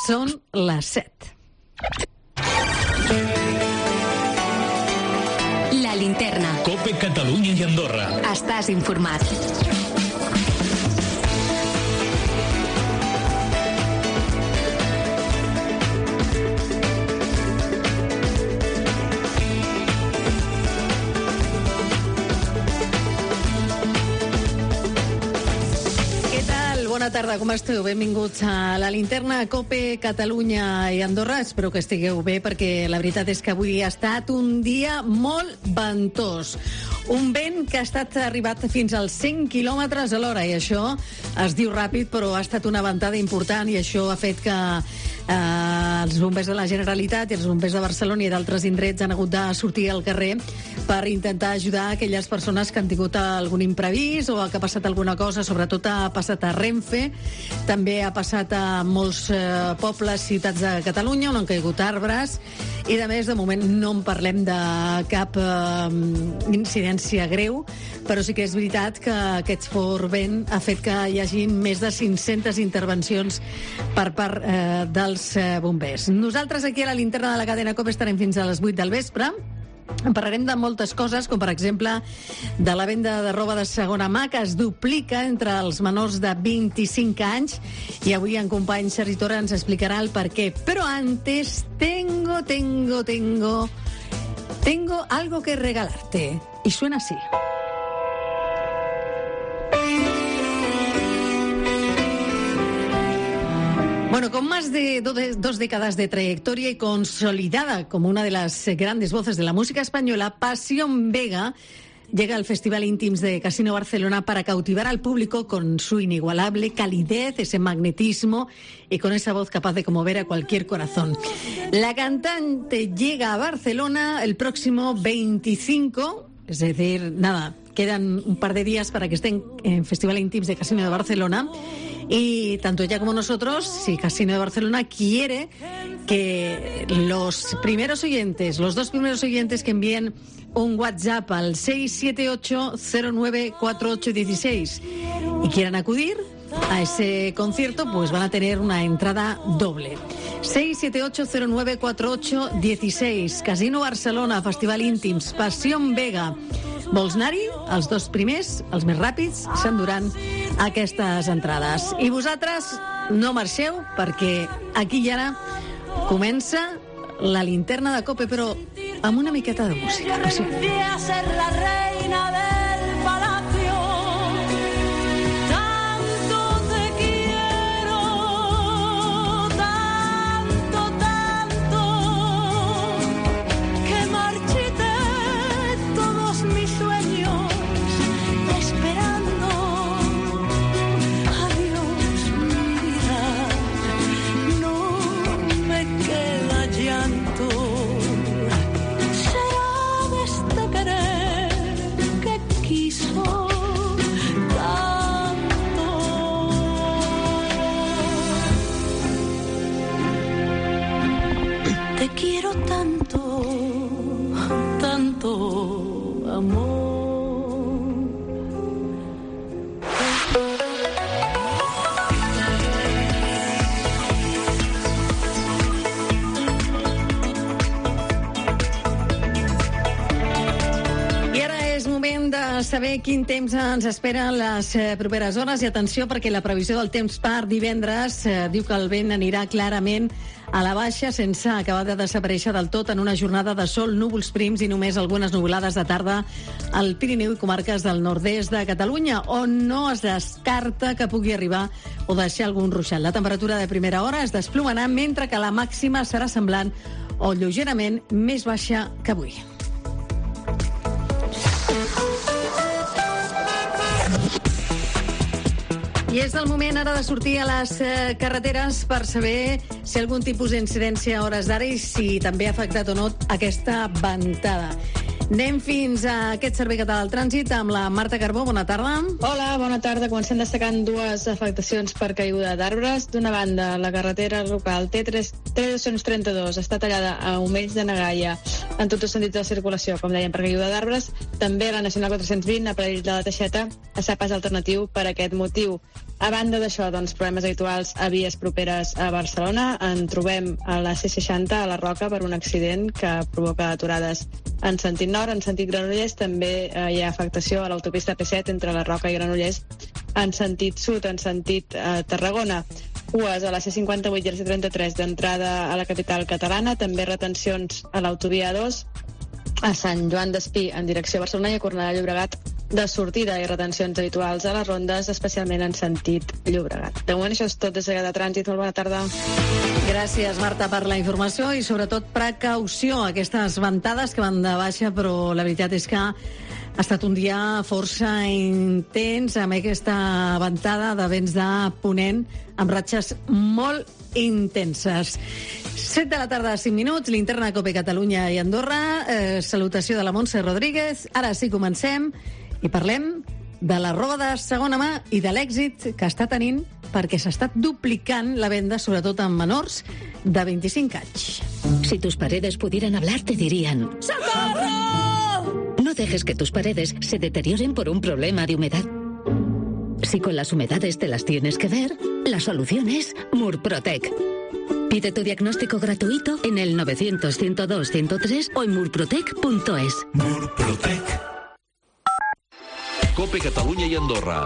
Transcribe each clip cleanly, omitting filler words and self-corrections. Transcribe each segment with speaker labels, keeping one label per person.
Speaker 1: Són les 7.
Speaker 2: La linterna.
Speaker 3: COPE Catalunya i Andorra.
Speaker 2: Estàs informat.
Speaker 1: Bona tarda, com esteu? Benvinguts a la linterna COPE Catalunya i Andorra. Espero que estigueu bé, perquè la veritat és que avui ha estat un dia molt ventós. Un vent que ha estat arribat fins als 100 quilòmetres a l'hora, i això es diu ràpid, però ha estat una ventada important, i això ha fet que els bombers de la Generalitat i els bombers de Barcelona i d'altres indrets han hagut de sortir al carrer per intentar ajudar aquelles persones que han tingut algun imprevist o que ha passat alguna cosa. Sobretot ha passat a Renfe, també ha passat a molts pobles, ciutats de Catalunya on han caigut arbres, i de més, de moment no en parlem de cap incidència greu, però sí que és veritat que aquest fort vent ha fet que hi hagi més de 500 intervencions per part dels bombers. Nosaltres aquí a la linterna de la cadena COPE estarem fins a les 8 del vespre. En parlarem de moltes coses, com per exemple de la venda de roba de segona mà, que es duplica entre els menors de 25 anys, i avui en company Sergi Torra ens explicarà el per què. Però antes tengo algo que regalarte, y suena así. Bueno, con más de dos décadas de trayectoria y consolidada como una de las grandes voces de la música española, Pasión Vega llega al Festival Íntims de Casino Barcelona para cautivar al público con su inigualable calidez, ese magnetismo y con esa voz capaz de conmover a cualquier corazón. La cantante llega a Barcelona el próximo 25, es decir, nada, quedan un par de días para que estén en Festival Íntims de Casino de Barcelona. Y tanto ella como nosotros, si Casino de Barcelona quiere que los dos primeros oyentes que envíen un WhatsApp al 678094816 y quieran acudir a ese concierto, pues van a tener una entrada doble. 678094816, Casino Barcelona, Festival Íntims, Pasión Vega. Vols anar-hi? Els dos primers, els més ràpids, s'enduran aquestes entrades. I vosaltres no marxeu, perquè aquí i ara comença la linterna de COPE, però amb una miqueta de música.
Speaker 4: Te quiero tanto, tanto amor.
Speaker 1: I ara és moment de saber quin temps ens espera les properes hores. I atenció, perquè la previsió del temps per divendres diu que el vent anirà clarament a la baixa, sense acabar de desaparèixer del tot, en una jornada de sol, núvols prims i només algunes nuvolades de tarda al Pirineu i comarques del nord-est de Catalunya, on no es descarta que pugui arribar o deixar algun ruixat. La temperatura de primera hora es desplomarà, mentre que la màxima serà semblant o lleugerament més baixa que avui. I és el moment ara de sortir a les carreteres per saber si algun tipus d'incidència a hores d'ara i si també ha afectat o no aquesta ventada. Anem fins a aquest Servei Català del Trànsit amb la Marta Carbó. Bona tarda.
Speaker 5: Hola, bona tarda. Comencem destacant dues afectacions per caiguda d'arbres. D'una banda, la carretera local T232 està tallada a Omells de na Gaia en tots els sentits de circulació, com dèiem, per caiguda d'arbres. També la Nacional 420 a Parell de la Teixeta ser pas alternatiu per aquest motiu. A banda d'això, doncs, problemes habituals a vies properes a Barcelona. En trobem a la C60 a la Roca per un accident que provoca aturades en sentit nord. En sentit Granollers també hi ha afectació a l'autopista P7 entre la Roca i Granollers en sentit sud, en sentit Tarragona. Cues a la C58 i la C33 d'entrada a la capital catalana. També retencions a l'autovia 2 a Sant Joan d'Espí en direcció a Barcelona i a Cornellà de Llobregat de sortida i retencions habituals a les rondes, especialment en sentit Llobregat. De moment això és tot des de Trànsit. Molt bona tarda.
Speaker 1: Gràcies, Marta, per la informació i sobretot precaució. Aquestes ventades que van de baixa, però la veritat és que ha estat un dia força intens amb aquesta ventada de vents de ponent amb ratxes molt intenses. 7 de la tarda, 5 minuts, linterna Cope Catalunya i Andorra. Salutació de la Montse Rodríguez. Ara sí, comencem i parlem de la roba de segona mà i de l'èxit que està tenint perquè s'ha estat duplicant la venda, sobretot en menors de 25 anys.
Speaker 2: Si tus paredes pudieran hablar, te dirían: ¡Socorro! No dejes que tus paredes se deterioren por un problema de humedad. Si con las humedades te las tienes que ver, la solución es Murprotec. Pide tu diagnóstico gratuito en el 900-102-103 o en murprotec.es.
Speaker 3: Murprotec.
Speaker 6: Cope Catalunya y Andorra.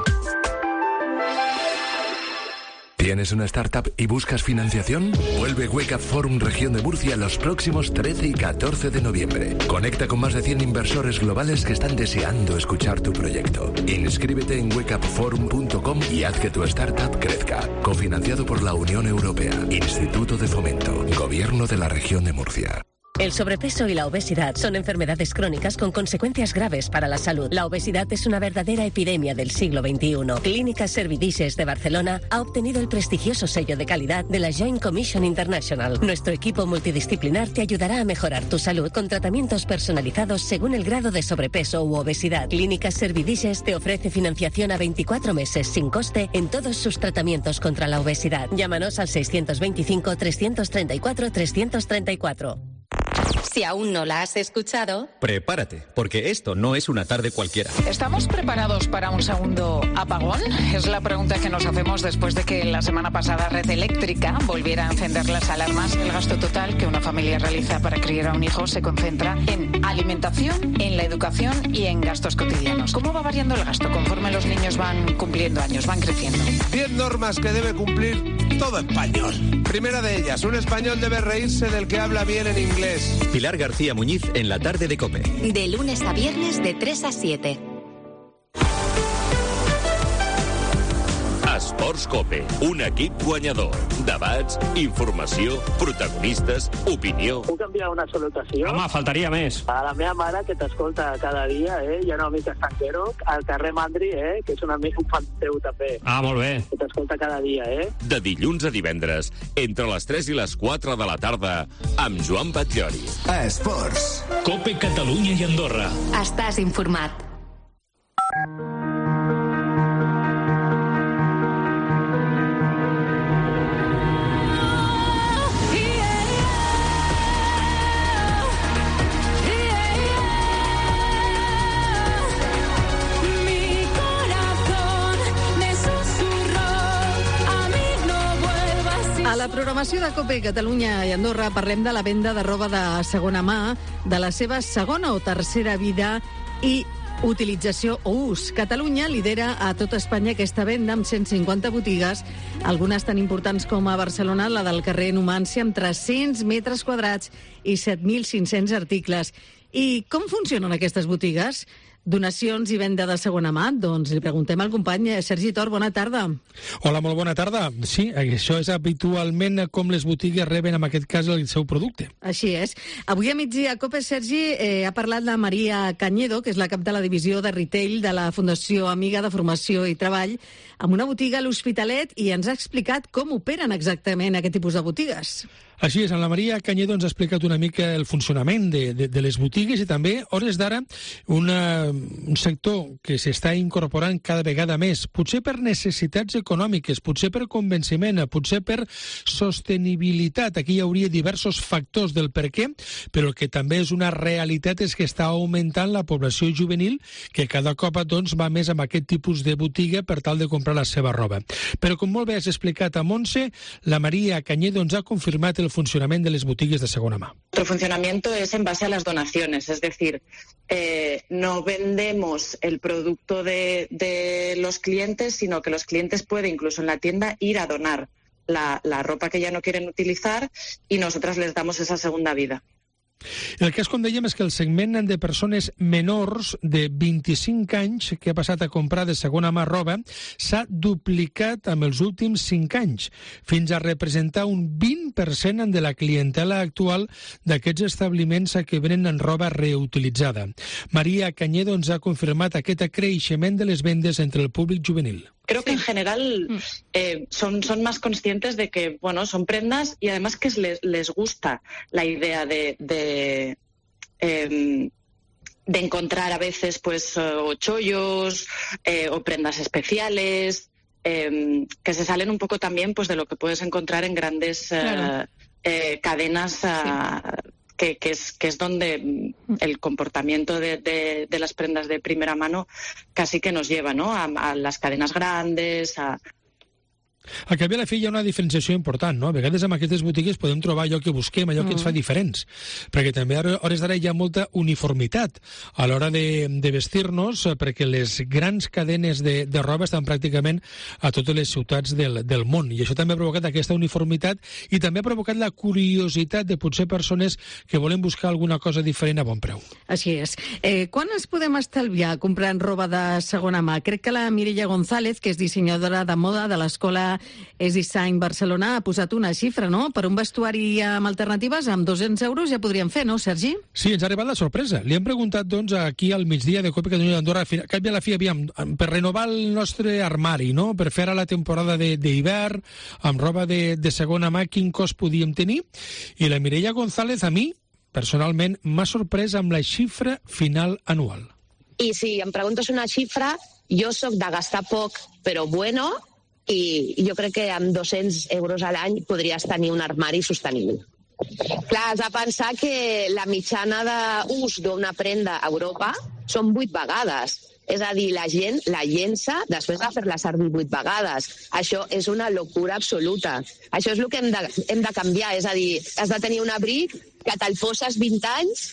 Speaker 7: ¿Tienes una startup y buscas financiación? Vuelve Wake Up Forum Región de Murcia los próximos 13 y 14 de noviembre. Conecta con más de 100 inversores globales que están deseando escuchar tu proyecto. Inscríbete en wakeupforum.com y haz que tu startup crezca. Cofinanciado por la Unión Europea, Instituto de Fomento, Gobierno de la Región de Murcia.
Speaker 8: El sobrepeso y la obesidad son enfermedades crónicas con consecuencias graves para la salud. La obesidad es una verdadera epidemia del siglo XXI. Clínicas Servidices de Barcelona ha obtenido el prestigioso sello de calidad de la Joint Commission International. Nuestro equipo multidisciplinar te ayudará a mejorar tu salud con tratamientos personalizados según el grado de sobrepeso u obesidad. Clínicas Servidices te ofrece financiación a 24 meses sin coste en todos sus tratamientos contra la obesidad. Llámanos al 625 334 334.
Speaker 2: Si aún no la has escuchado,
Speaker 9: prepárate, porque esto no es una tarde cualquiera.
Speaker 10: ¿Estamos preparados para un segundo apagón? Es la pregunta que nos hacemos después de que la semana pasada Red Eléctrica volviera a encender las alarmas. El gasto total que una familia realiza para criar a un hijo se concentra en alimentación, en la educación y en gastos cotidianos. ¿Cómo va variando el gasto conforme los niños van cumpliendo años, van creciendo?
Speaker 11: 10 normas que debe cumplir todo español. Primera de ellas, un español debe reírse del que habla bien en inglés.
Speaker 9: Pilar García Muñiz en la tarde de COPE.
Speaker 2: De lunes a viernes de 3 a 7.
Speaker 6: Esports Cope, un equip guanyador. Debats, informació, protagonistes, opinió.
Speaker 12: Puc enviar una salutació?
Speaker 3: Home, faltaria més.
Speaker 12: A la meva mare, que t'escolta cada dia, i a una amica estanquero, al carrer Mandri, que és un fan teu també.
Speaker 3: Ah, molt bé.
Speaker 12: Que t'escolta cada dia,
Speaker 6: De dilluns a divendres, entre les 3 i les 4 de la tarda, amb Joan Batllori.
Speaker 7: Esports.
Speaker 3: Cope Catalunya i Andorra.
Speaker 2: Estàs informat.
Speaker 1: A la programació de COPE Catalunya i Andorra parlem de la venda de roba de segona mà, de la seva segona o tercera vida i utilització o ús. Catalunya lidera a tot Espanya aquesta venda amb 150 botigues, algunes tan importants com a Barcelona, la del carrer Numància, amb 300 metres quadrats i 7.500 articles. I com funcionen aquestes botigues? Donacions i venda de segona mà? Doncs li preguntem al company Sergi Tor. Bona tarda.
Speaker 13: Hola, molt bona tarda. Sí, això és habitualment com les botigues reben, en aquest cas, el seu producte.
Speaker 1: Així és. Avui a migdia a COPE, Sergi, ha parlat la Maria Cañedo, que és la cap de la divisió de retail de la Fundació Amiga de Formació i Treball, amb una botiga a l'Hospitalet, i ens ha explicat com operen exactament aquest tipus de botigues.
Speaker 13: Així és, la Maria Cañedo ens ha explicat una mica el funcionament de les botigues i també, a hores d'ara, un sector que s'està incorporant cada vegada més, potser per necessitats econòmiques, potser per convenciment, potser per sostenibilitat. Aquí hi hauria diversos factors del per què, però el que també és una realitat és que està augmentant la població juvenil que cada cop doncs, va més amb aquest tipus de botiga per tal de comprar la seva roba. Però com molt bé has explicat a Montse, la Maria Cañedo ens ha confirmat el funcionamiento de las boutiques de segunda mano.
Speaker 14: Nuestro funcionamiento es en base a las donaciones, es decir, no vendemos el producto de los clientes, sino que los clientes pueden incluso en la tienda ir a donar la ropa que ya no quieren utilizar y nosotras les damos esa segunda vida.
Speaker 13: El cas, com dèiem, és que el segment de persones menors de 25 anys que ha passat a comprar de segona mà roba s'ha duplicat amb els últims 5 anys, fins a representar un 20% de la clientela actual d'aquests establiments que venen en roba reutilitzada. Maria Cañedo ens ha confirmat aquest creixement de les vendes entre el públic juvenil.
Speaker 14: Creo que en general son más conscientes de que, bueno, son prendas y además que les gusta la idea de encontrar a veces pues o chollos o prendas especiales que se salen un poco también pues de lo que puedes encontrar en grandes cadenas que es donde el comportamiento de las prendas de primera mano casi que nos lleva, ¿no? A las cadenas grandes,
Speaker 13: Al cap i a la fi hi ha una diferenciació important, no? A vegades amb aquestes botigues podem trobar allò que busquem, allò que ens fa diferents, perquè també a hores d'ara hi ha molta uniformitat a l'hora de vestir-nos, perquè les grans cadenes de roba estan pràcticament a totes les ciutats del món, i això també ha provocat aquesta uniformitat i també ha provocat la curiositat de potser persones que volen buscar alguna cosa diferent a bon preu.
Speaker 1: Així és. Quan ens podem estalviar comprant roba de segona mà? Crec que la Mireia González, que és dissenyadora de moda de l'escola Es Design Barcelona, ha posat una xifra, no? Per un vestuari amb alternatives, amb 200 euros ja podríem fer, no, Sergi?
Speaker 13: Sí, ens ha arribat la sorpresa. Li hem preguntat, doncs, aquí al migdia de Cope Catalunya d'Andorra, cap i a la fi havíem, per renovar el nostre armari, no?, per fer a la temporada d'hivern, amb roba de segona mà, quin cost podíem tenir? I la Mireia González, a mi, personalment, m'ha sorprès amb la xifra final anual.
Speaker 15: I si em preguntes una xifra, jo sóc de gastar poc, però bueno, i jo crec que amb 200 euros a l'any podries tenir un armari sostenible. Clar, has de pensar que la mitjana d'ús d'una prenda a Europa són 8 vegades. És a dir, la gent la llença després de fer-la servir 8 vegades. Això és una locura absoluta. Això és el que hem de canviar. És a dir, has de tenir un abric que te'l poses 20 anys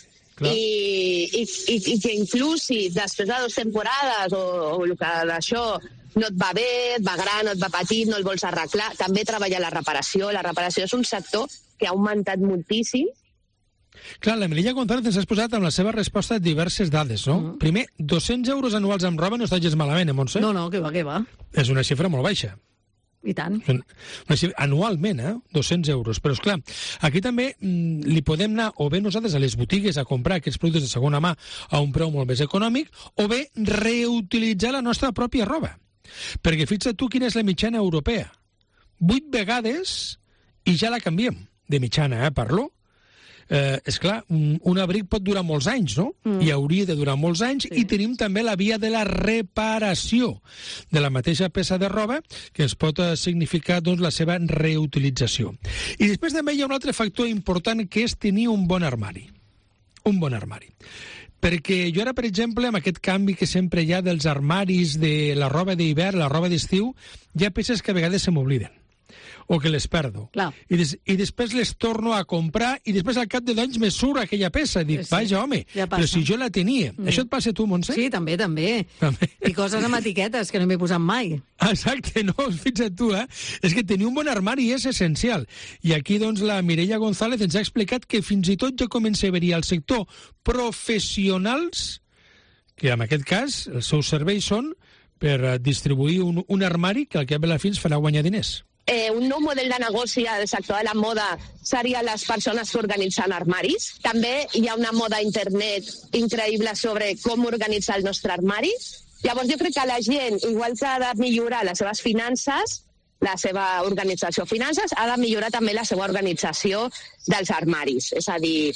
Speaker 15: i que inclús si després de 2 temporades o el que d'això no et va bé, et va gran, no et va petit, no el vols arreglar. També treballa la reparació. La reparació és un sector que ha augmentat moltíssim.
Speaker 13: Clar, la Mireia González ens has posat amb la seva resposta diverses dades, no? Primer, 200 euros anuals amb roba no està gens malament, Montse?
Speaker 1: No, que va.
Speaker 13: És una xifra molt baixa.
Speaker 1: I tant.
Speaker 13: Una xifra, anualment, 200 euros. Però, esclar, aquí també li podem anar o bé nosaltres a les botigues a comprar aquests productes de segona mà a un preu molt més econòmic, o bé reutilitzar la nostra pròpia roba. Perquè fixa't tu quina és la mitjana europea. 8 vegades i ja la canviem. De mitjana, parlo. Esclar, un abric pot durar molts anys, no? I hauria de durar molts anys, i tenim també la via de la reparació de la mateixa peça de roba, que ens pot significar doncs, la seva reutilització. I després també hi ha un altre factor important, que és tenir un bon armari. Un bon armari. Perquè jo ara, per exemple, amb aquest canvi que sempre hi ha dels armaris de la roba d'hivern, la roba d'estiu, hi ha peces que a vegades se m'obliden o que les perdo. I després les torno a comprar i després al cap de d'anys me surt aquella peça. Dic, vaja, home, però si jo la tenia. Això et passa a tu, Montse?
Speaker 1: Sí, també. I coses amb etiquetes que no m'he posat mai.
Speaker 13: Exacte, no, fixa't tu, És que tenir un bon armari és essencial. I aquí, doncs, la Mireia González ens ha explicat que fins i tot ja comença a haver-hi al sector professionals que, en aquest cas, els seus serveis són per distribuir un armari que al cap de la fi ens farà guanyar diners.
Speaker 15: Un nou model de negoci al sector de la moda seria les persones que organitzen armaris. També hi ha una moda a internet increïble sobre com organitzar el nostre armari. Llavors jo crec que la gent, igual que ha de millorar les seves finances, la seva organització finances, ha de millorar també la seva organització dels armaris. És a dir,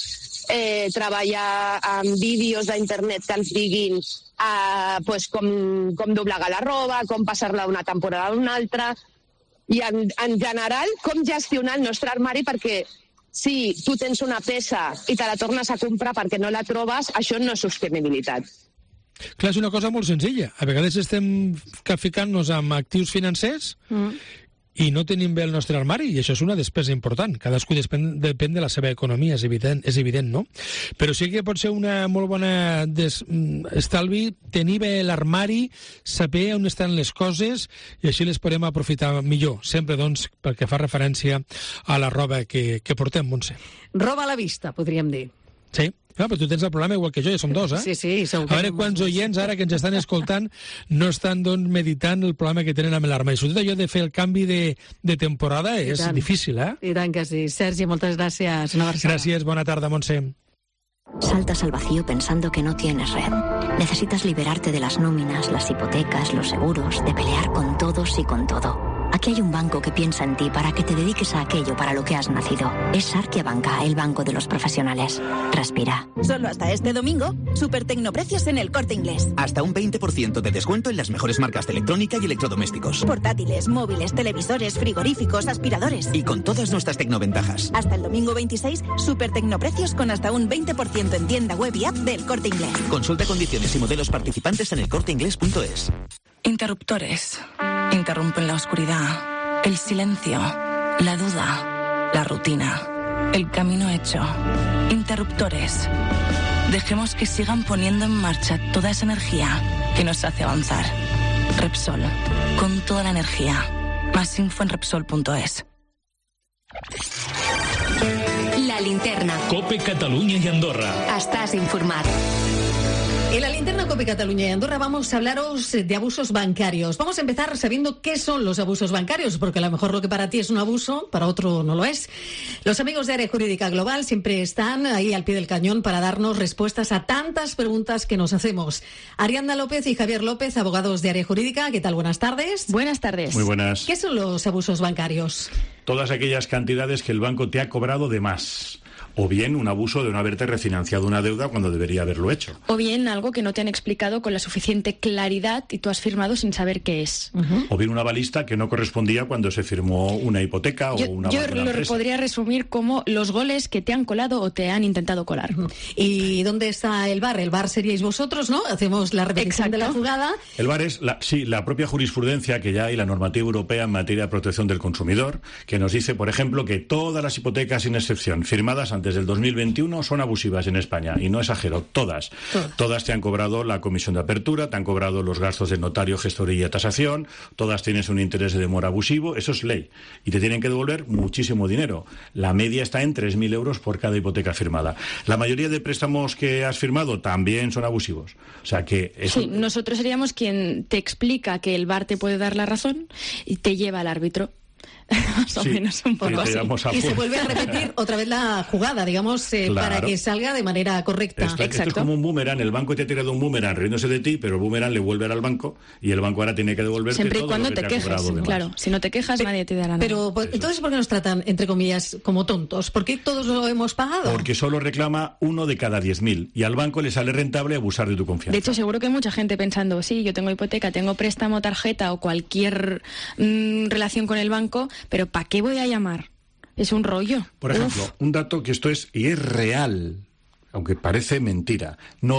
Speaker 15: treballar amb vídeos d'internet que ens diguin pues, com doblegar la roba, com passar-la d'una temporada a una altra, i en general com gestionar el nostre armari, perquè si tu tens una peça i te la tornes a comprar perquè no la trobes, això no és sostenibilitat.
Speaker 13: Clar, és una cosa molt senzilla. A vegades estem ficant-nos amb actius financers i no tenim bé el nostre armari, i això és una despesa important. Cadascú depèn de la seva economia, és evident, no? Però sí que pot ser una molt bona estalvi tenir bé l'armari, saber on estan les coses, i així les podem aprofitar millor, sempre, doncs, perquè fa referència a la roba que portem, Montse.
Speaker 1: Roba a la vista, podríem dir.
Speaker 13: Sí. No, però tu tens el problema igual que jo, ja som dos,
Speaker 1: Sí, segur.
Speaker 13: A veure quants oients ara que ens estan escoltant no estan doncs, meditant el problema que tenen amb l'armari. Sobretot allò de fer el canvi de temporada és difícil,
Speaker 1: I tant que sí. Sergi, moltes gràcies. Una abraçada.
Speaker 13: Gràcies, bona tarda, Montse.
Speaker 16: Saltas al vacío pensando que no tienes red. Necesitas liberarte de las nóminas, las hipotecas, los seguros, de pelear con todos y con todo. Aquí hay un banco que piensa en ti para que te dediques a aquello para lo que has nacido. Es Sarkia Banca, el banco de los profesionales. Respira.
Speaker 17: Solo hasta este domingo, super tecnoprecios en El Corte Inglés.
Speaker 18: Hasta un 20% de descuento en las mejores marcas de electrónica y electrodomésticos.
Speaker 17: Portátiles, móviles, televisores, frigoríficos, aspiradores.
Speaker 18: Y con todas nuestras tecnoventajas.
Speaker 17: Hasta el domingo 26, super tecnoprecios con hasta un 20% en tienda web y app del Corte Inglés.
Speaker 18: Consulta condiciones y modelos participantes en elcorteinglés.es.
Speaker 19: Interruptores. Interrumpen la oscuridad, el silencio, la duda, la rutina, el camino hecho. Interruptores. Dejemos que sigan poniendo en marcha toda esa energía que nos hace avanzar. Repsol, con toda la energía. Más info en Repsol.es.
Speaker 2: La linterna.
Speaker 3: COPE Catalunya y Andorra.
Speaker 2: Estás informado.
Speaker 1: En la linterna COPE Cataluña y Andorra vamos a hablaros de abusos bancarios. Vamos a empezar sabiendo qué son los abusos bancarios, porque a lo mejor lo que para ti es un abuso, para otro no lo es. Los amigos de Área Jurídica Global siempre están ahí al pie del cañón para darnos respuestas a tantas preguntas que nos hacemos. Ariadna López y Javier López, abogados de Área Jurídica. ¿Qué tal? Buenas tardes.
Speaker 20: Buenas tardes.
Speaker 21: Muy buenas.
Speaker 1: ¿Qué son los abusos bancarios?
Speaker 21: Todas aquellas cantidades que el banco te ha cobrado de más. O bien un abuso de no haberte refinanciado una deuda cuando debería haberlo hecho.
Speaker 20: O bien algo que no te han explicado con la suficiente claridad y tú has firmado sin saber qué es.
Speaker 21: O bien una balista que no correspondía cuando se firmó una hipoteca o una
Speaker 20: Yo lo podría resumir como los goles que te han colado o te han intentado colar.
Speaker 1: ¿Y dónde está el VAR? El VAR seríais vosotros, ¿no? Hacemos la repetición de la jugada.
Speaker 21: El VAR es la propia jurisprudencia que ya hay, la normativa europea en materia de protección del consumidor, que nos dice, por ejemplo, que todas las hipotecas sin excepción firmadas desde el 2021 son abusivas en España, y no exagero, todas te han cobrado la comisión de apertura, te han cobrado los gastos de notario, gestoría y tasación, todas tienes un interés de demora abusivo, eso es ley, y te tienen que devolver muchísimo dinero. La media está en 3.000 euros por cada hipoteca firmada. La mayoría de préstamos que has firmado también son abusivos, o sea que eso...
Speaker 20: Sí, nosotros seríamos quien te explica que el VAR te puede dar la razón y te lleva al árbitro. Más o menos un poco así.
Speaker 1: Y se vuelve a repetir otra vez la jugada, digamos, claro, para que salga de manera correcta.
Speaker 21: Esto es como un boomerang, el banco te ha tirado un boomerang riéndose de ti, pero el boomerang le vuelve al banco y el banco ahora tiene que devolverte
Speaker 20: siempre
Speaker 21: todo
Speaker 20: y cuando
Speaker 21: lo que
Speaker 20: te
Speaker 21: te
Speaker 20: quejes,
Speaker 21: ha cobrado de más.
Speaker 20: claro. Si no te quejas, nadie te dará nada.
Speaker 1: Pero entonces, ¿por qué nos tratan, entre comillas, como tontos? ¿Por qué todos lo hemos pagado?
Speaker 21: Porque solo reclama 1 de cada 10.000 y al banco le sale rentable abusar de tu confianza.
Speaker 20: De hecho, seguro que hay mucha gente pensando, sí, yo tengo hipoteca, tengo préstamo, tarjeta o cualquier relación con el banco, pero ¿para qué voy a llamar? Es un rollo.
Speaker 21: Por ejemplo, un dato que esto es, y es real, aunque parece mentira,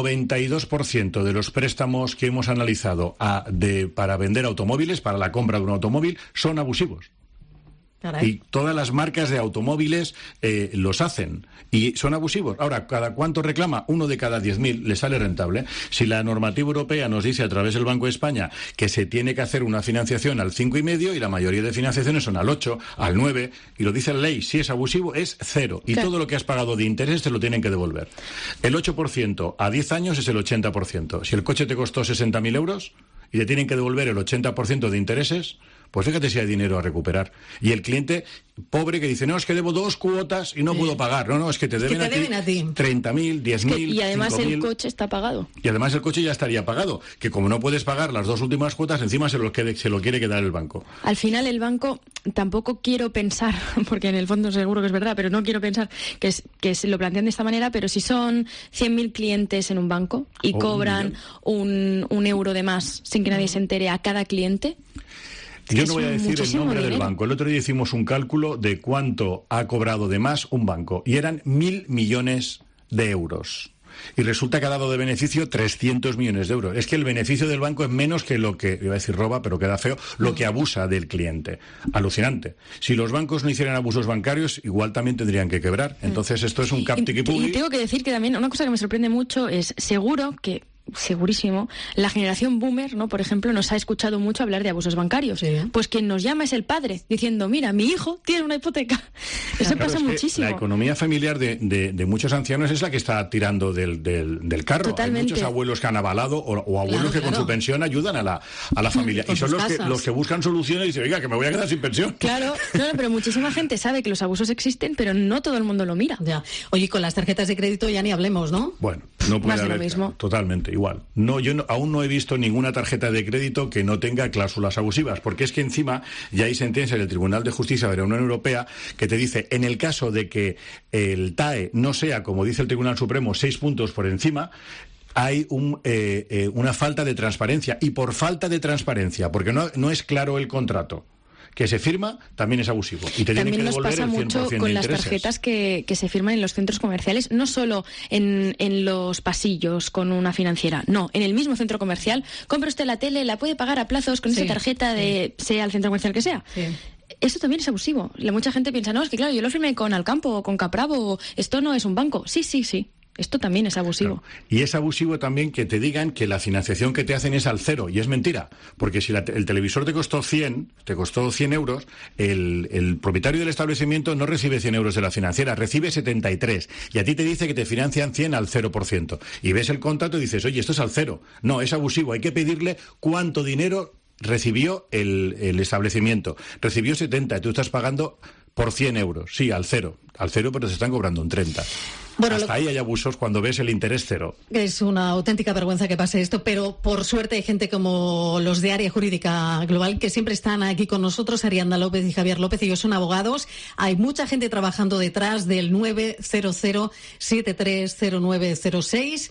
Speaker 21: 92% de los préstamos que hemos analizado para vender automóviles, para la compra de un automóvil, son abusivos.
Speaker 1: Caray.
Speaker 21: Y todas las marcas de automóviles los hacen y son abusivos. Ahora, ¿cada cuánto reclama? 1 de cada 10.000 le sale rentable. Si la normativa europea nos dice a través del Banco de España que se tiene que hacer una financiación al 5,5 y la mayoría de financiaciones son al 8, al 9, y lo dice la ley, si es abusivo es 0 y todo lo que has pagado de interés te lo tienen que devolver. El 8% a 10 años es el 80%. Si el coche te costó 60.000 euros y te tienen que devolver el 80% de intereses, pues fíjate si hay dinero a recuperar. Y el cliente pobre que dice, no, es que debo 2 cuotas y no puedo pagar. No, es que te deben, a ti 30.000, 10.000,
Speaker 20: y además
Speaker 21: 5.000.
Speaker 20: el coche está pagado.
Speaker 21: Y además el coche ya estaría pagado, que como no puedes pagar las 2 últimas cuotas, encima se lo quiere quedar el banco.
Speaker 20: Al final el banco, tampoco quiero pensar, porque en el fondo seguro que es verdad, pero no quiero pensar que se lo plantean de esta manera, pero si son 100.000 clientes en un banco y cobran un euro de más sin que nadie se entere a cada cliente...
Speaker 21: Yo no voy a decir el nombre del banco. El otro día hicimos un cálculo de cuánto ha cobrado de más un banco y eran 1.000 millones de euros. Y resulta que ha dado de beneficio 300 millones de euros. Es que el beneficio del banco es menos que lo que, iba a decir roba, pero queda feo, lo que abusa del cliente. Alucinante. Si los bancos no hicieran abusos bancarios, igual también tendrían que quebrar. Entonces esto es un captiquipugui.
Speaker 20: Y tengo que decir que también una cosa que me sorprende mucho es, segurísimo, la generación boomer, ¿no? Por ejemplo, nos ha escuchado mucho hablar de abusos bancarios. Sí. Pues quien nos llama es el padre, diciendo, mira, mi hijo tiene una hipoteca. Eso pasa muchísimo.
Speaker 21: La economía familiar de muchos ancianos es la que está tirando del carro.
Speaker 20: Totalmente.
Speaker 21: Hay muchos abuelos que han avalado o abuelos que con su pensión ayudan a la familia. Y son los que buscan soluciones y dicen, oiga, que me voy a quedar sin pensión.
Speaker 20: Claro, pero muchísima gente sabe que los abusos existen, pero no todo el mundo lo mira.
Speaker 1: Ya. Oye, con las tarjetas de crédito ya ni hablemos, ¿no?
Speaker 21: Bueno, no puede haber, lo mismo. Totalmente igual. No, aún no he visto ninguna tarjeta de crédito que no tenga cláusulas abusivas, porque es que encima ya hay sentencia del Tribunal de Justicia de la Unión Europea que te dice, en el caso de que el TAE no sea, como dice el Tribunal Supremo, 6 puntos por encima, hay una falta de transparencia. Y por falta de transparencia, porque no es claro el contrato que se firma, también es abusivo. Y te
Speaker 20: también
Speaker 21: tienen que devolver el 100% de intereses.
Speaker 20: Nos pasa mucho con las tarjetas que se firman en los centros comerciales, no solo en los pasillos con una financiera, no, en el mismo centro comercial. Compra usted la tele, la puede pagar a plazos con esa tarjeta sea el centro comercial que sea. Sí. Eso también es abusivo. Mucha gente piensa, no, es que claro, yo lo firmé con Alcampo o con Capravo, esto no es un banco. Sí. Esto también es abusivo.
Speaker 21: Claro. Y es abusivo también que te digan que la financiación que te hacen es al cero. Y es mentira. Porque si el televisor te costó 100 euros, el propietario del establecimiento no recibe 100 euros de la financiera, recibe 73. Y a ti te dice que te financian 100 al 0%. Y ves el contrato y dices, oye, esto es al cero. No, es abusivo. Hay que pedirle cuánto dinero recibió el establecimiento. Recibió 70. Y tú estás pagando por 100 euros. Sí, al cero, pero se están cobrando un 30. Bueno, hasta ahí hay abusos cuando ves el interés cero.
Speaker 1: Es una auténtica vergüenza que pase esto, pero por suerte hay gente como los de Área Jurídica Global que siempre están aquí con nosotros, Ariadna López y Javier López. Ellos son abogados. Hay mucha gente trabajando detrás del 900-730906,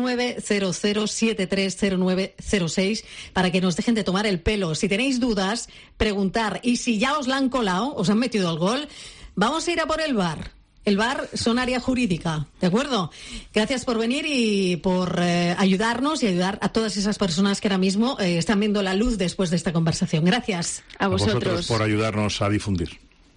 Speaker 1: 900-730906, para que nos dejen de tomar el pelo. Si tenéis dudas, preguntar. Y si ya os la han colado, os han metido el gol, vamos a ir a por el VAR. El VAR son Área Jurídica, ¿de acuerdo? Gracias por venir y por ayudarnos y ayudar a todas esas personas que ahora mismo están viendo la luz después de esta conversación. Gracias.
Speaker 21: A vosotros por ayudarnos a difundir.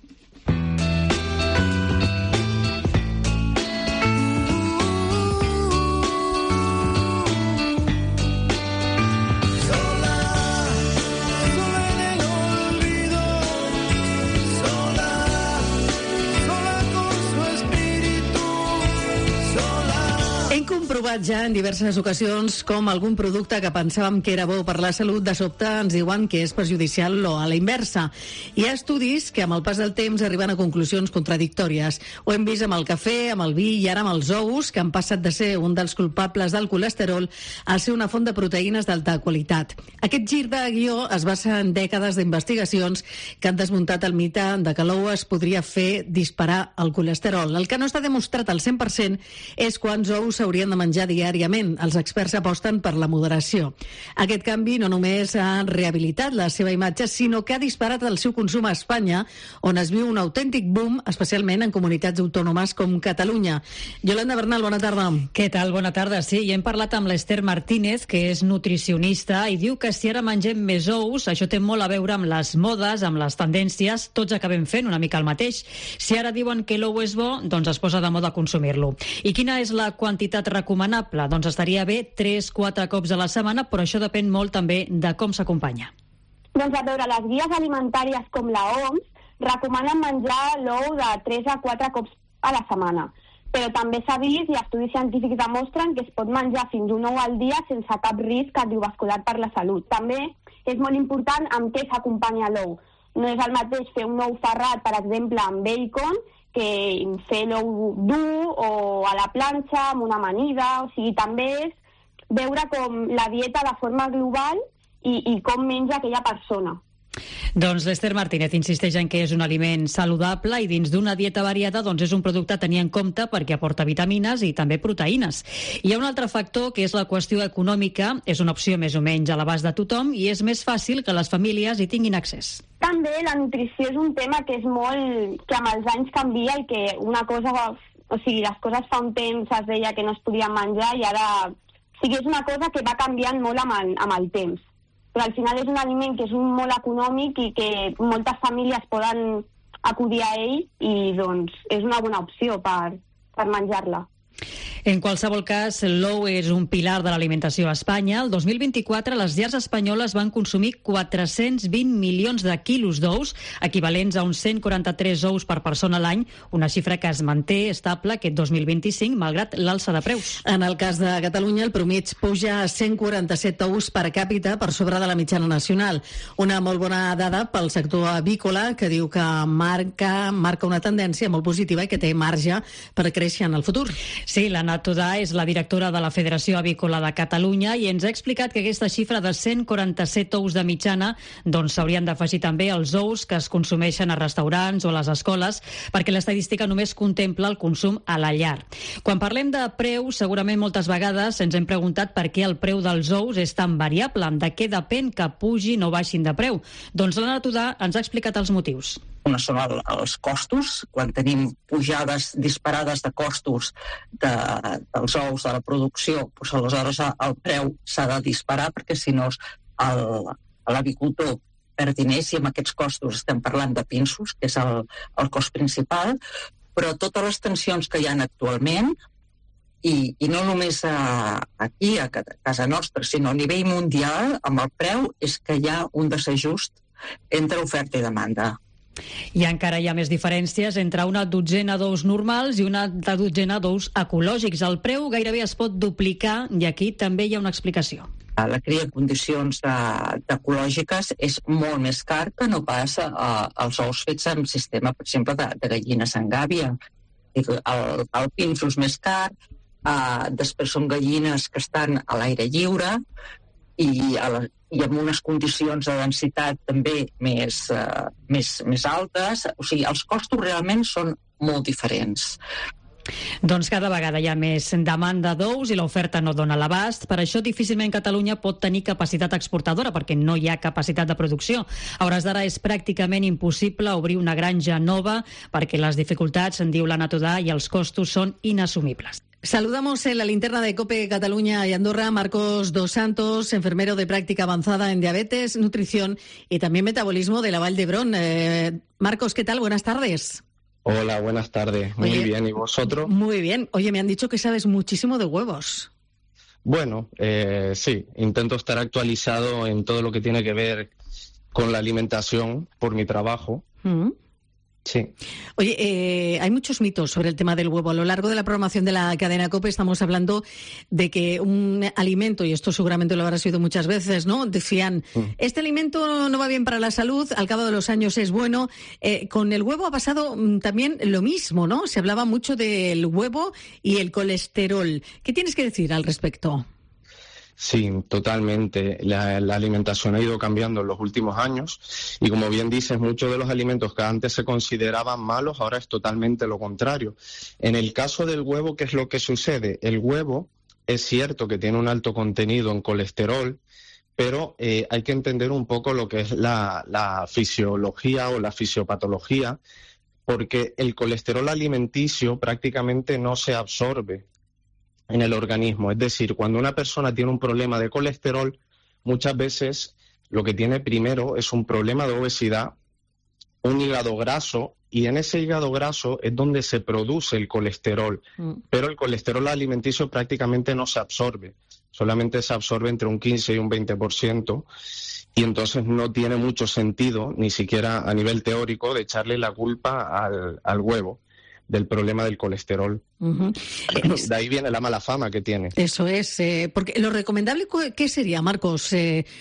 Speaker 1: Provat ja en diverses ocasions com algun producte que pensàvem que era bo per la salut, de sobte ens diuen que és perjudicial o a la inversa. Hi ha estudis que amb el pas del temps arriben a conclusions contradictòries. Ho hem vist amb el cafè, amb el vi i ara amb els ous, que han passat de ser un dels culpables del colesterol a ser una font de proteïnes d'alta qualitat. Aquest gir de guió es basa en dècades d'investigacions que han desmuntat el mite de que l'ou es podria fer disparar el colesterol. El que no està demostrat al 100% és quants ous s'haurien de menjar diàriament. Els experts aposten per la moderació. Aquest canvi no només ha rehabilitat la seva imatge, sinó que ha disparat el seu consum a Espanya, on es viu un autèntic boom, especialment en comunitats autònomes com Catalunya. Yolanda Bernal, bona tarda.
Speaker 4: Què tal? Bona tarda, sí. I hem parlat amb l'Ester Martínez, que és nutricionista, i diu que si ara mengem més ous, això té molt a veure amb les modes, amb les tendències, tots acabem fent una mica el mateix. Si ara diuen que l'ou és bo, doncs es posa de moda consumir-lo. I quina és la quantitat recomanable? Doncs estaria bé 3-4 cops a la setmana, però això depèn molt també de com s'acompanya.
Speaker 22: Doncs a veure, les guies alimentàries com la OMS recomanen menjar l'ou de 3 a 4 cops a la setmana. però també s'ha vist i estudis científics demostren que es pot menjar fins un ou al dia sense cap risc cardiovascular per la salut. També és molt important amb què s'acompanya l'ou. No és el mateix fer un ou ferrat, per exemple, amb bacon, que fer l'ou dur o a la planxa, amb una amanida. O sigui, també és veure com la dieta de forma global i com menja aquella persona.
Speaker 4: Doncs l'Ester Martínez insisteix en que és un aliment saludable i dins d'una dieta variada doncs és un producte a tenir en compte perquè aporta vitamines i també proteïnes. Hi ha un altre factor que és la qüestió econòmica. És una opció més o menys a l'abast de tothom i és més fàcil que les famílies hi tinguin accés.
Speaker 22: També la nutrició és un tema que és molt... que amb els anys canvia i que una cosa... O sigui, les coses fa un temps es deia que no es podien menjar i ara... O sigui, és una cosa que va canviant molt amb el temps. Però al final és un aliment que és molt econòmic i que moltes famílies poden acudir a ell i doncs és una bona opció per menjar-la.
Speaker 4: En qualsevol cas, l'ou és un pilar de l'alimentació a Espanya. El 2024 les llars espanyoles van consumir 420 milions de quilos d'ous, equivalents a uns 143 ous per persona a l'any, una xifra que es manté estable aquest 2025, malgrat l'alça de preus.
Speaker 1: En el cas de Catalunya, el promig puja a 147 ous per càpita per sobre de la mitjana nacional. Una molt bona dada pel sector avícola, que diu que marca una tendència molt positiva i que té marge per créixer en el futur.
Speaker 4: Sí, l'Anna Todà és la directora de la Federació Avícola de Catalunya i ens ha explicat que aquesta xifra de 147 ous de mitjana doncs s'haurien d'afegir també els ous que es consumeixen a restaurants o a les escoles, perquè l'estadística només contempla el consum a la llar. Quan parlem de preu, segurament moltes vegades ens hem preguntat per què el preu dels ous és tan variable, de què depèn que pugin o baixin de preu. Doncs l'Anna Todà ens ha explicat els motius.
Speaker 5: Una són els costos, quan tenim pujades disparades de costos dels ous de la producció, doncs aleshores el preu s'ha de disparar perquè si no l'avicultor perd diners i amb aquests costos estem parlant de pinsos, que és el cost principal, però totes les tensions que hi ha actualment i no només aquí a casa nostra, sinó a nivell mundial amb el preu és que hi ha un desajust entre oferta i demanda.
Speaker 4: I encara hi ha més diferències entre una dotzena d'ous normals i una dotzena d'ous ecològics. El preu gairebé es pot duplicar i aquí també hi ha una explicació.
Speaker 5: La cria en condicions ecològiques és molt més car que no pas els ous fets en sistema, per exemple, de gallines en gàbia. El pinso és més car, després són gallines que estan a l'aire lliure i amb unes condicions de densitat també més altes. O sigui, els costos realment són molt diferents.
Speaker 4: Doncs cada vegada hi ha més demanda d'ous i l'oferta no dona l'abast. Per això difícilment Catalunya pot tenir capacitat exportadora, perquè no hi ha capacitat de producció. A hores d'ara és pràcticament impossible obrir una granja nova perquè les dificultats, en diu l'Anna Todà, i els costos són inassumibles.
Speaker 1: Saludamos en la linterna de COPE Cataluña y Andorra a Marcos Dos Santos, enfermero de práctica avanzada en diabetes, nutrición y también metabolismo de la Vall d'Hebron. Marcos, ¿qué tal? Buenas tardes.
Speaker 8: Hola, buenas tardes. Muy bien, ¿y vosotros?
Speaker 1: Muy bien. Oye, me han dicho que sabes muchísimo de huevos.
Speaker 8: Bueno, sí, intento estar actualizado en todo lo que tiene que ver con la alimentación por mi trabajo. Sí.
Speaker 1: Oye, hay muchos mitos sobre el tema del huevo. A lo largo de la programación de la cadena COPE estamos hablando de que un alimento, y esto seguramente lo habrás oído muchas veces, ¿no? Decían, este alimento no va bien para la salud, al cabo de los años es bueno. Con el huevo ha pasado también lo mismo, ¿no? Se hablaba mucho del huevo y el colesterol. ¿Qué tienes que decir al respecto?
Speaker 8: Sí, totalmente. La alimentación ha ido cambiando en los últimos años y, como bien dices, muchos de los alimentos que antes se consideraban malos ahora es totalmente lo contrario. En el caso del huevo, ¿qué es lo que sucede? El huevo es cierto que tiene un alto contenido en colesterol, pero hay que entender un poco lo que es la fisiología o la fisiopatología, porque el colesterol alimenticio prácticamente no se absorbe en el organismo. Es decir, cuando una persona tiene un problema de colesterol, muchas veces lo que tiene primero es un problema de obesidad, un hígado graso, y en ese hígado graso es donde se produce el colesterol. Pero el colesterol alimenticio prácticamente no se absorbe, solamente se absorbe entre un 15 y un 20%, y entonces no tiene mucho sentido, ni siquiera a nivel teórico, de echarle la culpa al huevo. del problema del colesterol. De ahí viene la mala fama que tiene.
Speaker 1: Eso es, porque lo recomendable, ¿qué sería, Marcos?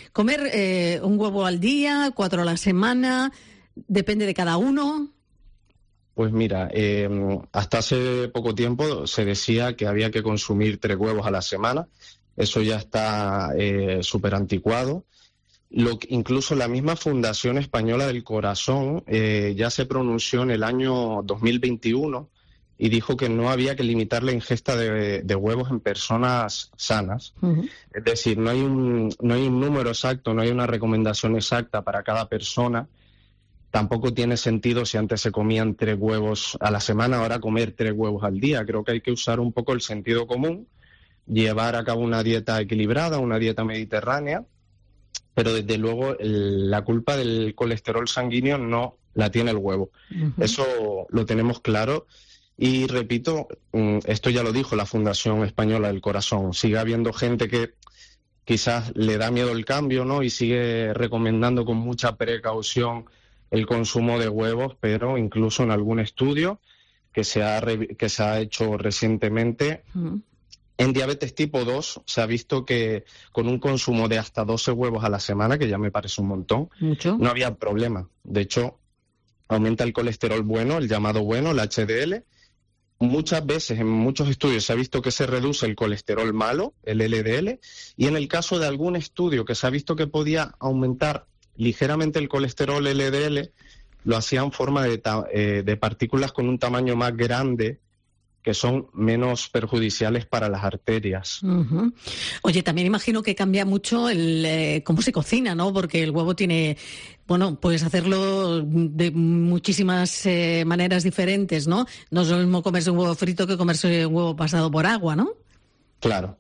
Speaker 1: ¿Comer un huevo al día, 4 a la semana? ¿Depende de cada uno?
Speaker 8: Pues mira, hasta hace poco tiempo se decía que había que consumir 3 huevos a la semana. Eso ya está súper anticuado. Incluso la misma Fundación Española del Corazón ya se pronunció en el año 2021 y dijo que no había que limitar la ingesta de huevos en personas sanas. Es decir, no hay un número exacto, no hay una recomendación exacta para cada persona. Tampoco tiene sentido si antes se comían 3 huevos a la semana, ahora comer 3 huevos al día. Creo que hay que usar un poco el sentido común, llevar a cabo una dieta equilibrada, una dieta mediterránea, pero desde luego la culpa del colesterol sanguíneo no la tiene el huevo. Eso lo tenemos claro y repito, esto ya lo dijo la Fundación Española del Corazón. Sigue habiendo gente que quizás le da miedo el cambio, ¿no? Y sigue recomendando con mucha precaución el consumo de huevos, pero incluso en algún estudio que se ha hecho recientemente, en diabetes tipo 2 se ha visto que con un consumo de hasta 12 huevos a la semana, que ya me parece un montón, no había problema. De hecho, aumenta el colesterol bueno, el llamado bueno, el HDL. Muchas veces, en muchos estudios, se ha visto que se reduce el colesterol malo, el LDL, y en el caso de algún estudio que se ha visto que podía aumentar ligeramente el colesterol LDL, lo hacía en forma de partículas con un tamaño más grande, que son menos perjudiciales para las arterias.
Speaker 1: Oye, también imagino que cambia mucho cómo se cocina, ¿no? Porque el huevo tiene, bueno, puedes hacerlo de muchísimas maneras diferentes, ¿no? No es lo mismo comerse un huevo frito que comerse un huevo pasado por agua, ¿no?
Speaker 8: Claro.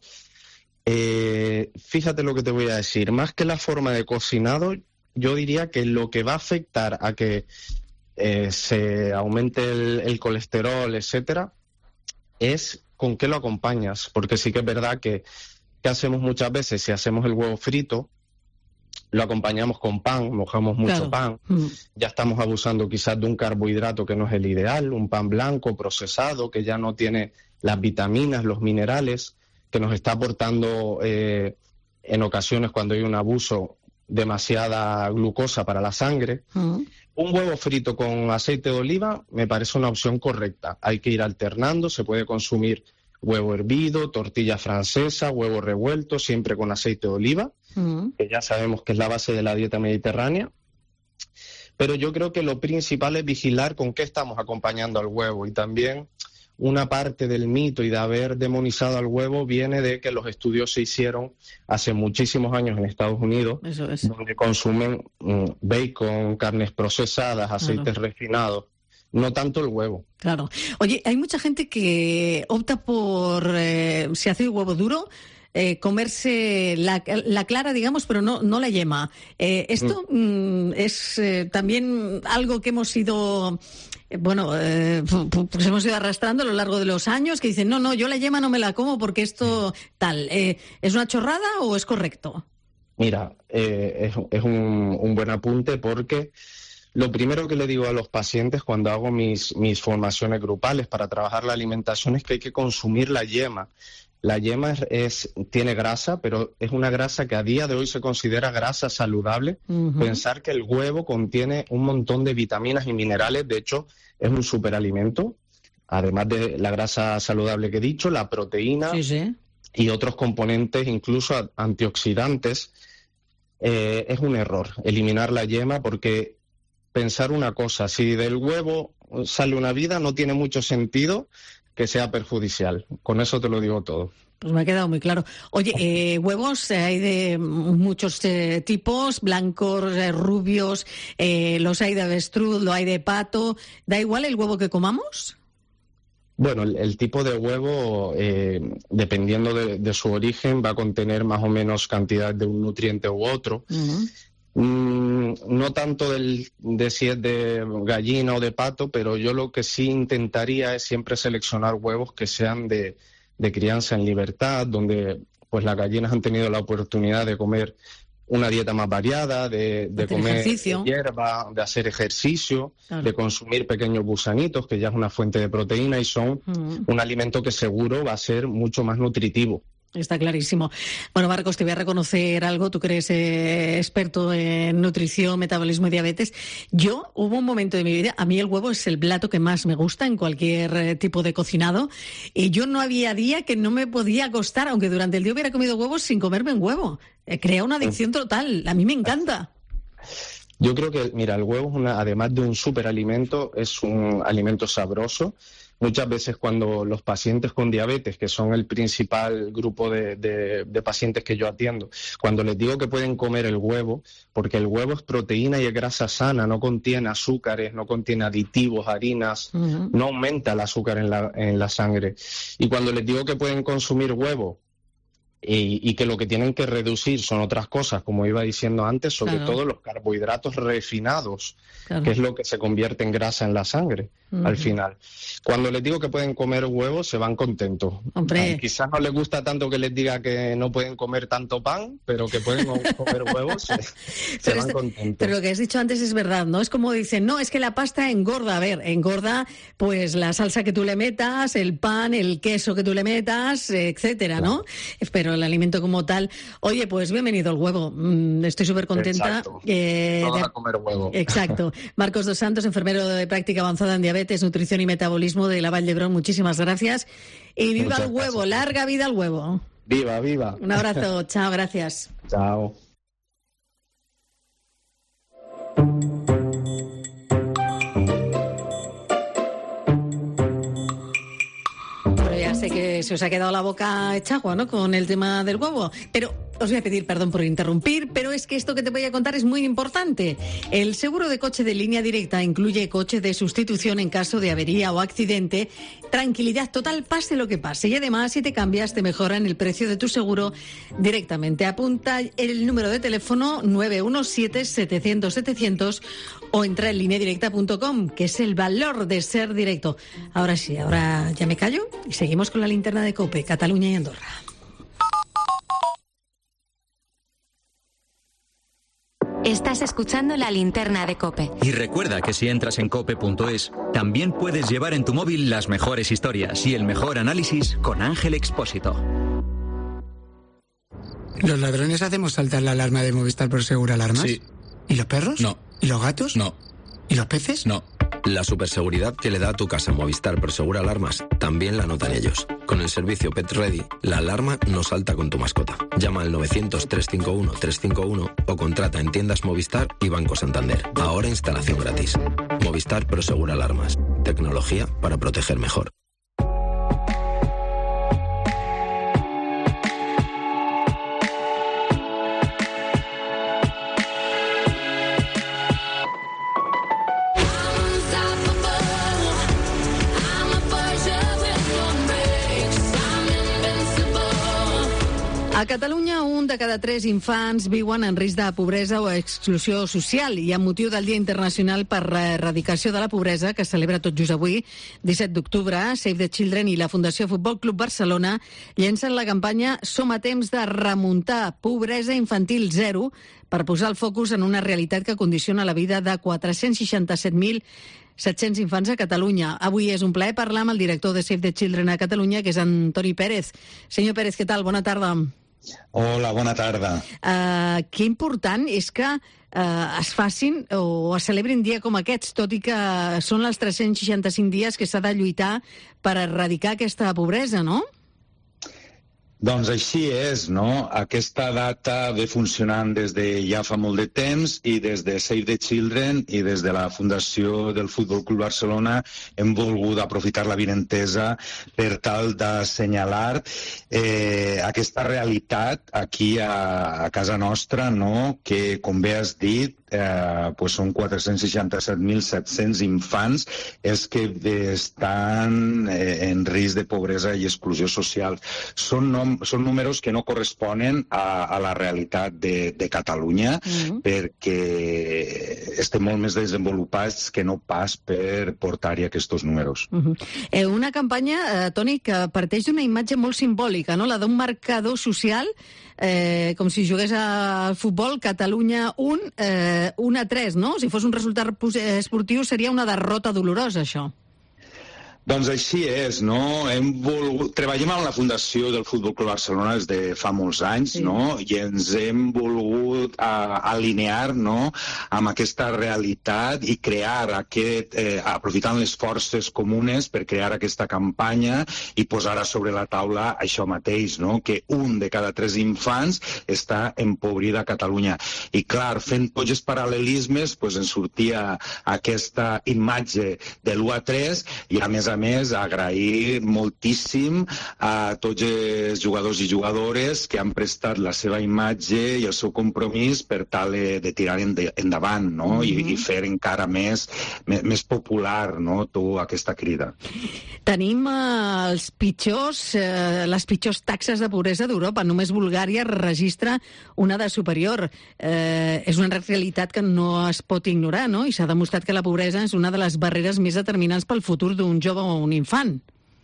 Speaker 8: Fíjate lo que te voy a decir. Más que la forma de cocinado, yo diría que lo que va a afectar a que se aumente el colesterol, etcétera, es con qué lo acompañas, porque sí que es verdad que hacemos muchas veces, si hacemos el huevo frito, lo acompañamos con pan, mojamos mucho pan, ya estamos abusando quizás de un carbohidrato que no es el ideal, un pan blanco procesado que ya no tiene las vitaminas, los minerales, que nos está aportando en ocasiones cuando hay un abuso demasiada glucosa para la sangre. Un huevo frito con aceite de oliva me parece una opción correcta. Hay que ir alternando, se puede consumir huevo hervido, tortilla francesa, huevo revuelto, siempre con aceite de oliva, que ya sabemos que es la base de la dieta mediterránea. Pero yo creo que lo principal es vigilar con qué estamos acompañando al huevo, y también una parte del mito y de haber demonizado al huevo viene de que los estudios se hicieron hace muchísimos años en Estados Unidos, donde consumen bacon, carnes procesadas, aceites refinados, no tanto el huevo. Claro.
Speaker 1: Oye, hay mucha gente que opta por, si hace el huevo duro, comerse la clara, digamos, pero no la yema. Esto es también algo que hemos ido... pues hemos ido arrastrando a lo largo de los años, que dicen, no, yo la yema no me la como porque esto tal. ¿Es una chorrada o es correcto?
Speaker 8: Mira, es un buen apunte, porque lo primero que le digo a los pacientes cuando hago mis formaciones grupales para trabajar la alimentación es que hay que consumir la yema. La yema tiene grasa, pero es una grasa que a día de hoy se considera grasa saludable. Pensar que el huevo contiene un montón de vitaminas y minerales, de hecho es un superalimento, además de la grasa saludable que he dicho, la proteína y otros componentes, incluso antioxidantes. Es un error eliminar la yema, porque pensar una cosa, si del huevo sale una vida, no tiene mucho sentido que sea perjudicial. Con eso te lo digo todo.
Speaker 1: Pues me ha quedado muy claro. Oye, huevos hay de muchos tipos, blancos, rubios, los hay de avestruz, los hay de pato. ¿Da igual el huevo que comamos?
Speaker 8: Bueno, el tipo de huevo, dependiendo de su origen, va a contener más o menos cantidad de un nutriente u otro. No tanto de si es de gallina o de pato, pero yo lo que sí intentaría es siempre seleccionar huevos que sean de crianza en libertad, donde pues las gallinas han tenido la oportunidad de comer una dieta más variada, de comer
Speaker 1: ejercicio,
Speaker 8: hierba, de hacer ejercicio,
Speaker 1: claro,
Speaker 8: de consumir pequeños gusanitos, que ya es una fuente de proteína y son un alimento que seguro va a ser mucho más nutritivo.
Speaker 1: Está clarísimo. Bueno, Marcos, te voy a reconocer algo. Tú que eres experto en nutrición, metabolismo y diabetes. Hubo un momento de mi vida, a mí el huevo es el plato que más me gusta en cualquier tipo de cocinado. Y yo no había día que no me podía acostar, aunque durante el día hubiera comido huevos, sin comerme un huevo. Crea una adicción total. A mí me encanta.
Speaker 8: Yo creo que, mira, el huevo, además de un superalimento, es un alimento sabroso. Muchas veces cuando los pacientes con diabetes, que son el principal grupo de pacientes que yo atiendo, cuando les digo que pueden comer el huevo, porque el huevo es proteína y es grasa sana, no contiene azúcares, no contiene aditivos, harinas, no aumenta el azúcar en la sangre. Y cuando les digo que pueden consumir huevo, y que lo que tienen que reducir son otras cosas, como iba diciendo antes, sobre todo los carbohidratos refinados, que es lo que se convierte en grasa en la sangre al final. Cuando les digo que pueden comer huevos, se van contentos. Quizás no les gusta tanto que les diga que no pueden comer tanto pan, pero que pueden comer huevos, se van contentos.
Speaker 1: Pero lo que has dicho antes es verdad, ¿no? Es como dicen, no, es que la pasta engorda. A ver, engorda pues la salsa que tú le metas, el pan, el queso que tú le metas, etcétera, ¿no? Pero el alimento como tal. Oye, pues bienvenido al huevo. Estoy súper contenta.
Speaker 8: Todos a comer huevo.
Speaker 1: Exacto. Marcos dos Santos, enfermero de práctica avanzada en diabetes, nutrición y metabolismo de la Vall d'Hebron. Muchísimas gracias. Y viva el huevo, larga vida al huevo.
Speaker 8: Viva, viva.
Speaker 1: Un abrazo. Chao, gracias.
Speaker 8: Chao.
Speaker 1: Sé que se os ha quedado la boca hecha agua, ¿no?, con el tema del huevo. Pero os voy a pedir perdón por interrumpir, pero es que esto que te voy a contar es muy importante. El seguro de coche de Línea Directa incluye coche de sustitución en caso de avería o accidente. Tranquilidad total, pase lo que pase. Y además, si te cambias, te mejoran el precio de tu seguro directamente. Apunta el número de teléfono 917-700-700 o entra en lineadirecta.com, que es el valor de ser directo. Ahora sí, ahora ya me callo y seguimos con la linterna de COPE, Cataluña y Andorra.
Speaker 10: Estás escuchando la linterna de COPE.
Speaker 9: Y recuerda que si entras en cope.es, también puedes llevar en tu móvil las mejores historias y el mejor análisis con Ángel Expósito.
Speaker 11: ¿Los ladrones hacemos saltar la alarma de Movistar Prosegur Alarmas?
Speaker 23: Sí.
Speaker 11: ¿Y los perros?
Speaker 23: No.
Speaker 11: ¿Y los gatos?
Speaker 23: No.
Speaker 11: ¿Y los peces?
Speaker 23: No. La superseguridad que le da a tu casa Movistar Prosegur Alarmas también la notan ellos. Con el servicio Pet Ready, la alarma no salta con tu mascota. Llama al 900-351-351 o contrata en tiendas Movistar y Banco Santander. Ahora instalación gratis. Movistar Prosegur Alarmas. Tecnología para proteger mejor.
Speaker 1: A Catalunya, 1 de cada 3 infants viuen en risc de pobresa o exclusió social i amb motiu del Dia Internacional per l'Erradicació de la Pobresa, que es celebra tot just avui, 17 d'octubre, Save the Children i la Fundació Futbol Club Barcelona llencen la campanya Som a temps de remuntar pobresa infantil zero per posar el focus en una realitat que condiciona la vida de 467.700 infants a Catalunya. Avui és un plaer parlar amb el director de Save the Children a Catalunya, que és Antoni Pérez. Senyor Pérez, què tal? Bona tarda.
Speaker 24: Hola, bona tarda.
Speaker 1: Que important és que es facin o es celebrin dia com aquests, tot i que són els 365 dies que s'ha de lluitar per erradicar aquesta pobresa, no?
Speaker 24: Doncs així és, no? Aquesta data ve funcionant des de ja fa molt de temps i des de Save the Children i des de la Fundació del Futbol Club Barcelona hem volgut aprofitar la vinentesa per tal d'assenyalar aquesta realitat aquí a casa nostra, no? Que, com bé has dit, són 467.700 infants els que estan en risc de pobresa i exclusió social. Són noms són números que no corresponen a la realitat de Catalunya, perquè estem molt més desenvolupats que no pas per portar-hi aquests números.
Speaker 1: Una campanya, Toni, que parteix d'una imatge molt simbòlica, no? La d'un marcador social, com si jugués al futbol, Catalunya 1-3, no? Si fos un resultat esportiu seria una derrota dolorosa, això.
Speaker 24: Doncs així és, no? Treballem amb la Fundació del Futbol Club Barcelona des de fa molts anys, no? I ens hem volgut alinear, no?, amb aquesta realitat i crear aprofitant les forces comunes per crear aquesta campanya i posar a sobre la taula això mateix, no?, que 1 de cada 3 infants està empobrit a Catalunya. I clar, fent tots els paral·lelismes, ens sortia aquesta imatge de l'1-3 i a més agrair moltíssim a tots els jugadors i jugadores que han prestat la seva imatge i el seu compromís per tal de tirar endavant, no? I fer encara més popular, no?, aquesta crida.
Speaker 1: Tenim les pitjors taxes de pobresa d'Europa. Només Bulgària registra una de superior. És una realitat que no es pot ignorar, no? I s'ha demostrat que la pobresa és una de les barreres més determinants pel futur d'un jove o un infant.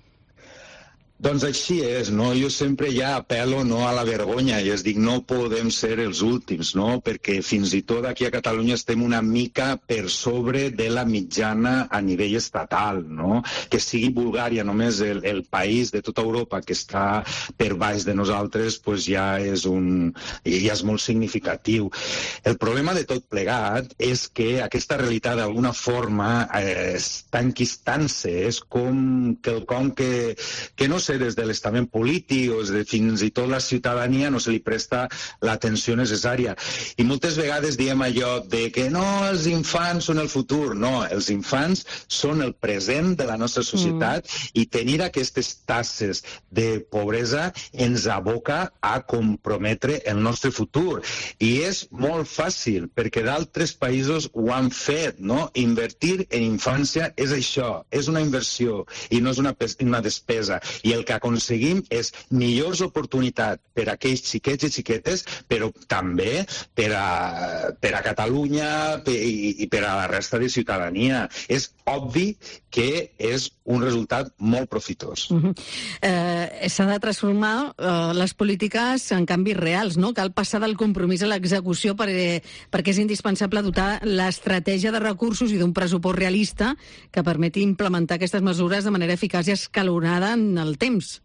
Speaker 24: Doncs així és, no? Jo sempre ja apel·lo a la vergonya i es dic no podem ser els últims, no? Perquè fins i tot aquí a Catalunya estem una mica per sobre de la mitjana a nivell estatal, no? Que sigui Bulgària només el país de tota Europa que està per baix de nosaltres, doncs ja és molt significatiu. El problema de tot plegat és que aquesta realitat d'alguna forma està enquistant-se, és com quelcom que no sé, des de l'estament polític o fins i tot la ciutadania no se li presta l'atenció necessària. I moltes vegades diem allò de que no, els infants són el futur. No, els infants són el present de la nostra societat i tenir aquestes taxes de pobresa ens aboca a comprometre el nostre futur. I és molt fàcil, perquè d'altres països ho han fet, no? Invertir en infància és això, és una inversió i no és una despesa. I el que aconseguim és millors oportunitats per a aquells xiquets i xiquetes, però també per a Catalunya i per a la resta de ciutadania. És obvi que és un resultat molt profitós.
Speaker 1: S'ha de transformar les polítiques en canvis reals, no? Cal passar del compromís a l'execució perquè és indispensable dotar l'estratègia de recursos i d'un pressupost realista que permeti implementar aquestes mesures de manera eficaç i escalonada en el temps.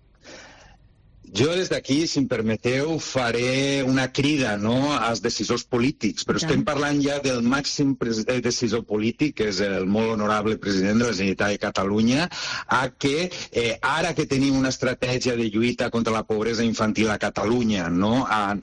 Speaker 24: Jo des d'aquí, si em permeteu, faré una crida, no?, als decisors polítics, però estem parlant ja del màxim decisor polític, que és el molt honorable president de la Generalitat de Catalunya, a que ara que tenim una estratègia de lluita contra la pobresa infantil a Catalunya, no?, a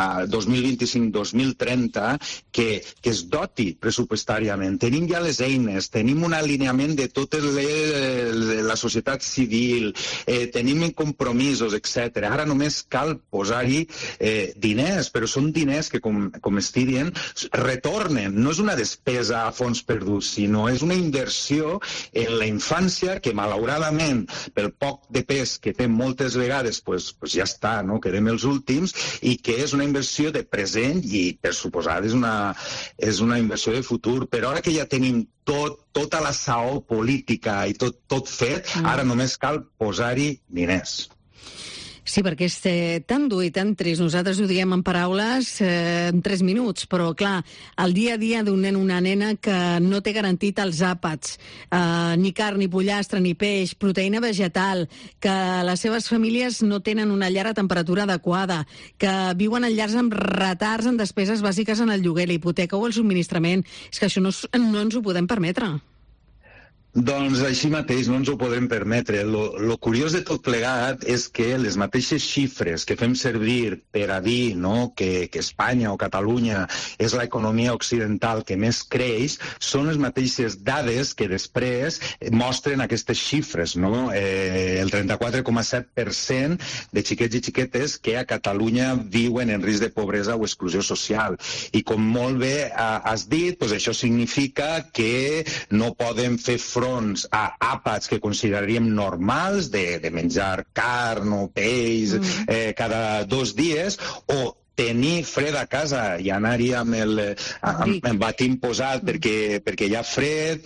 Speaker 24: 2025-2030, que es doti pressupostàriament. Tenim ja les eines, tenim un alineament de tota la societat civil, tenim compromisos, etc. Ara només cal posar-hi diners, però són diners que, com estic dient, retornen. No és una despesa a fons perduts, sinó és una inversió en la infància que, malauradament, pel poc de pes que té moltes vegades, ja està, no? Quedem els últims, i que és una inversió de present i, per suposat, és una inversió de futur. Però ara que ja tenim tota la saó política i tot fet, ara només cal posar-hi diners.
Speaker 1: Sí, perquè és tan dur i tan trist. Nosaltres ho diem en paraules en 3 minuts, però clar, el dia a dia d'un nen o una nena que no té garantit els àpats, ni carn, ni pollastre, ni peix, proteïna vegetal, que les seves famílies no tenen una llar a temperatura adequada, que viuen en llars amb retards en despeses bàsiques en el lloguer, la hipoteca o el subministrament. És que això no ens ho podem permetre.
Speaker 24: Doncs així mateix no ens ho podem permetre. Lo curiós de tot plegat és que les mateixes xifres que fem servir per a dir, no, que Espanya o Catalunya és l'economia occidental que més creix, són les mateixes dades que després mostren aquestes xifres, no? El 34,7% de xiquets i xiquetes que a Catalunya viuen en risc de pobresa o exclusió social. I com molt bé has dit, doncs això significa que no poden fer front enfront a àpats que consideraríem normals, de menjar carn o peix cada 2 dies, o tenir fred a casa i anar-hi amb el batim posat perquè hi ha fred,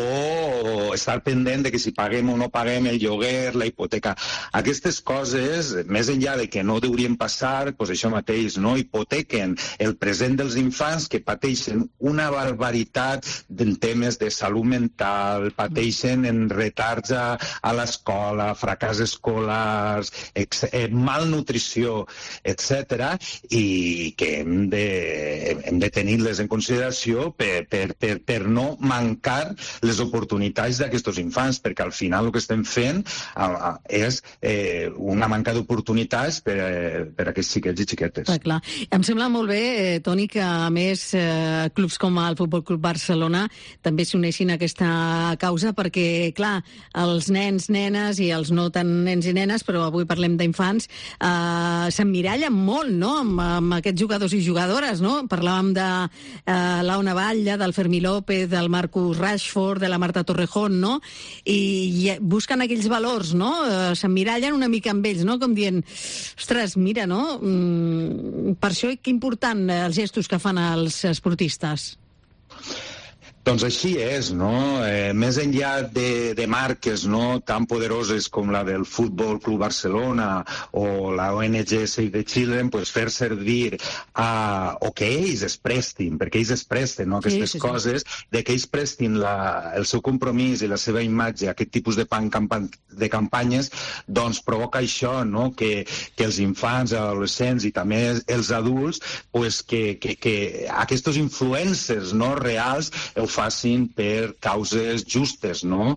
Speaker 24: o estar pendent de que si paguem o no paguem el lloguer, la hipoteca. Aquestes coses, més enllà de que no deurien passar, doncs això mateix, no? Hipotequen el present dels infants, que pateixen una barbaritat en temes de salut mental, pateixen en retards a l'escola, fracàs escolars, malnutrició, etc., i que hem de tenir-les en consideració per no mancar les oportunitats d'aquests infants, perquè al final el que estem fent és una manca d'oportunitats per a aquests xiquets i xiquetes.
Speaker 1: Clar. Em sembla molt bé, Toni, que a més clubs com el Futbol Club Barcelona també s'uneixin a aquesta causa, perquè, clar, els nens, nenes i els no tan nens i nenes, però avui parlem d'infants, s'emmirallen molt, no?, amb aquests jugadors i jugadores, no? Parlàvem de l'Auna Batlle, del Fermí López, del Marcus Rashford, de la Marta Torrejón, no? I busquen aquells valors, no? S'emmirallen una mica amb ells, no? Com dient, ostres, mira, no? Per això que important els gestos que fan els esportistes.
Speaker 24: Doncs així és, no? Més enllà de marques, no, tan poderoses com la del Futbol Club Barcelona o la ONG Save the Children, pues fer servir o que ells es prestin, perquè ells es presten, no, aquestes coses, de que ells prestin el seu compromís i la seva imatge a aquest tipus de campanyes, doncs provoca això, no? Que els infants, els adolescents i també els adults, pues que aquests influencers, no, reals ho facin per causes justes, no?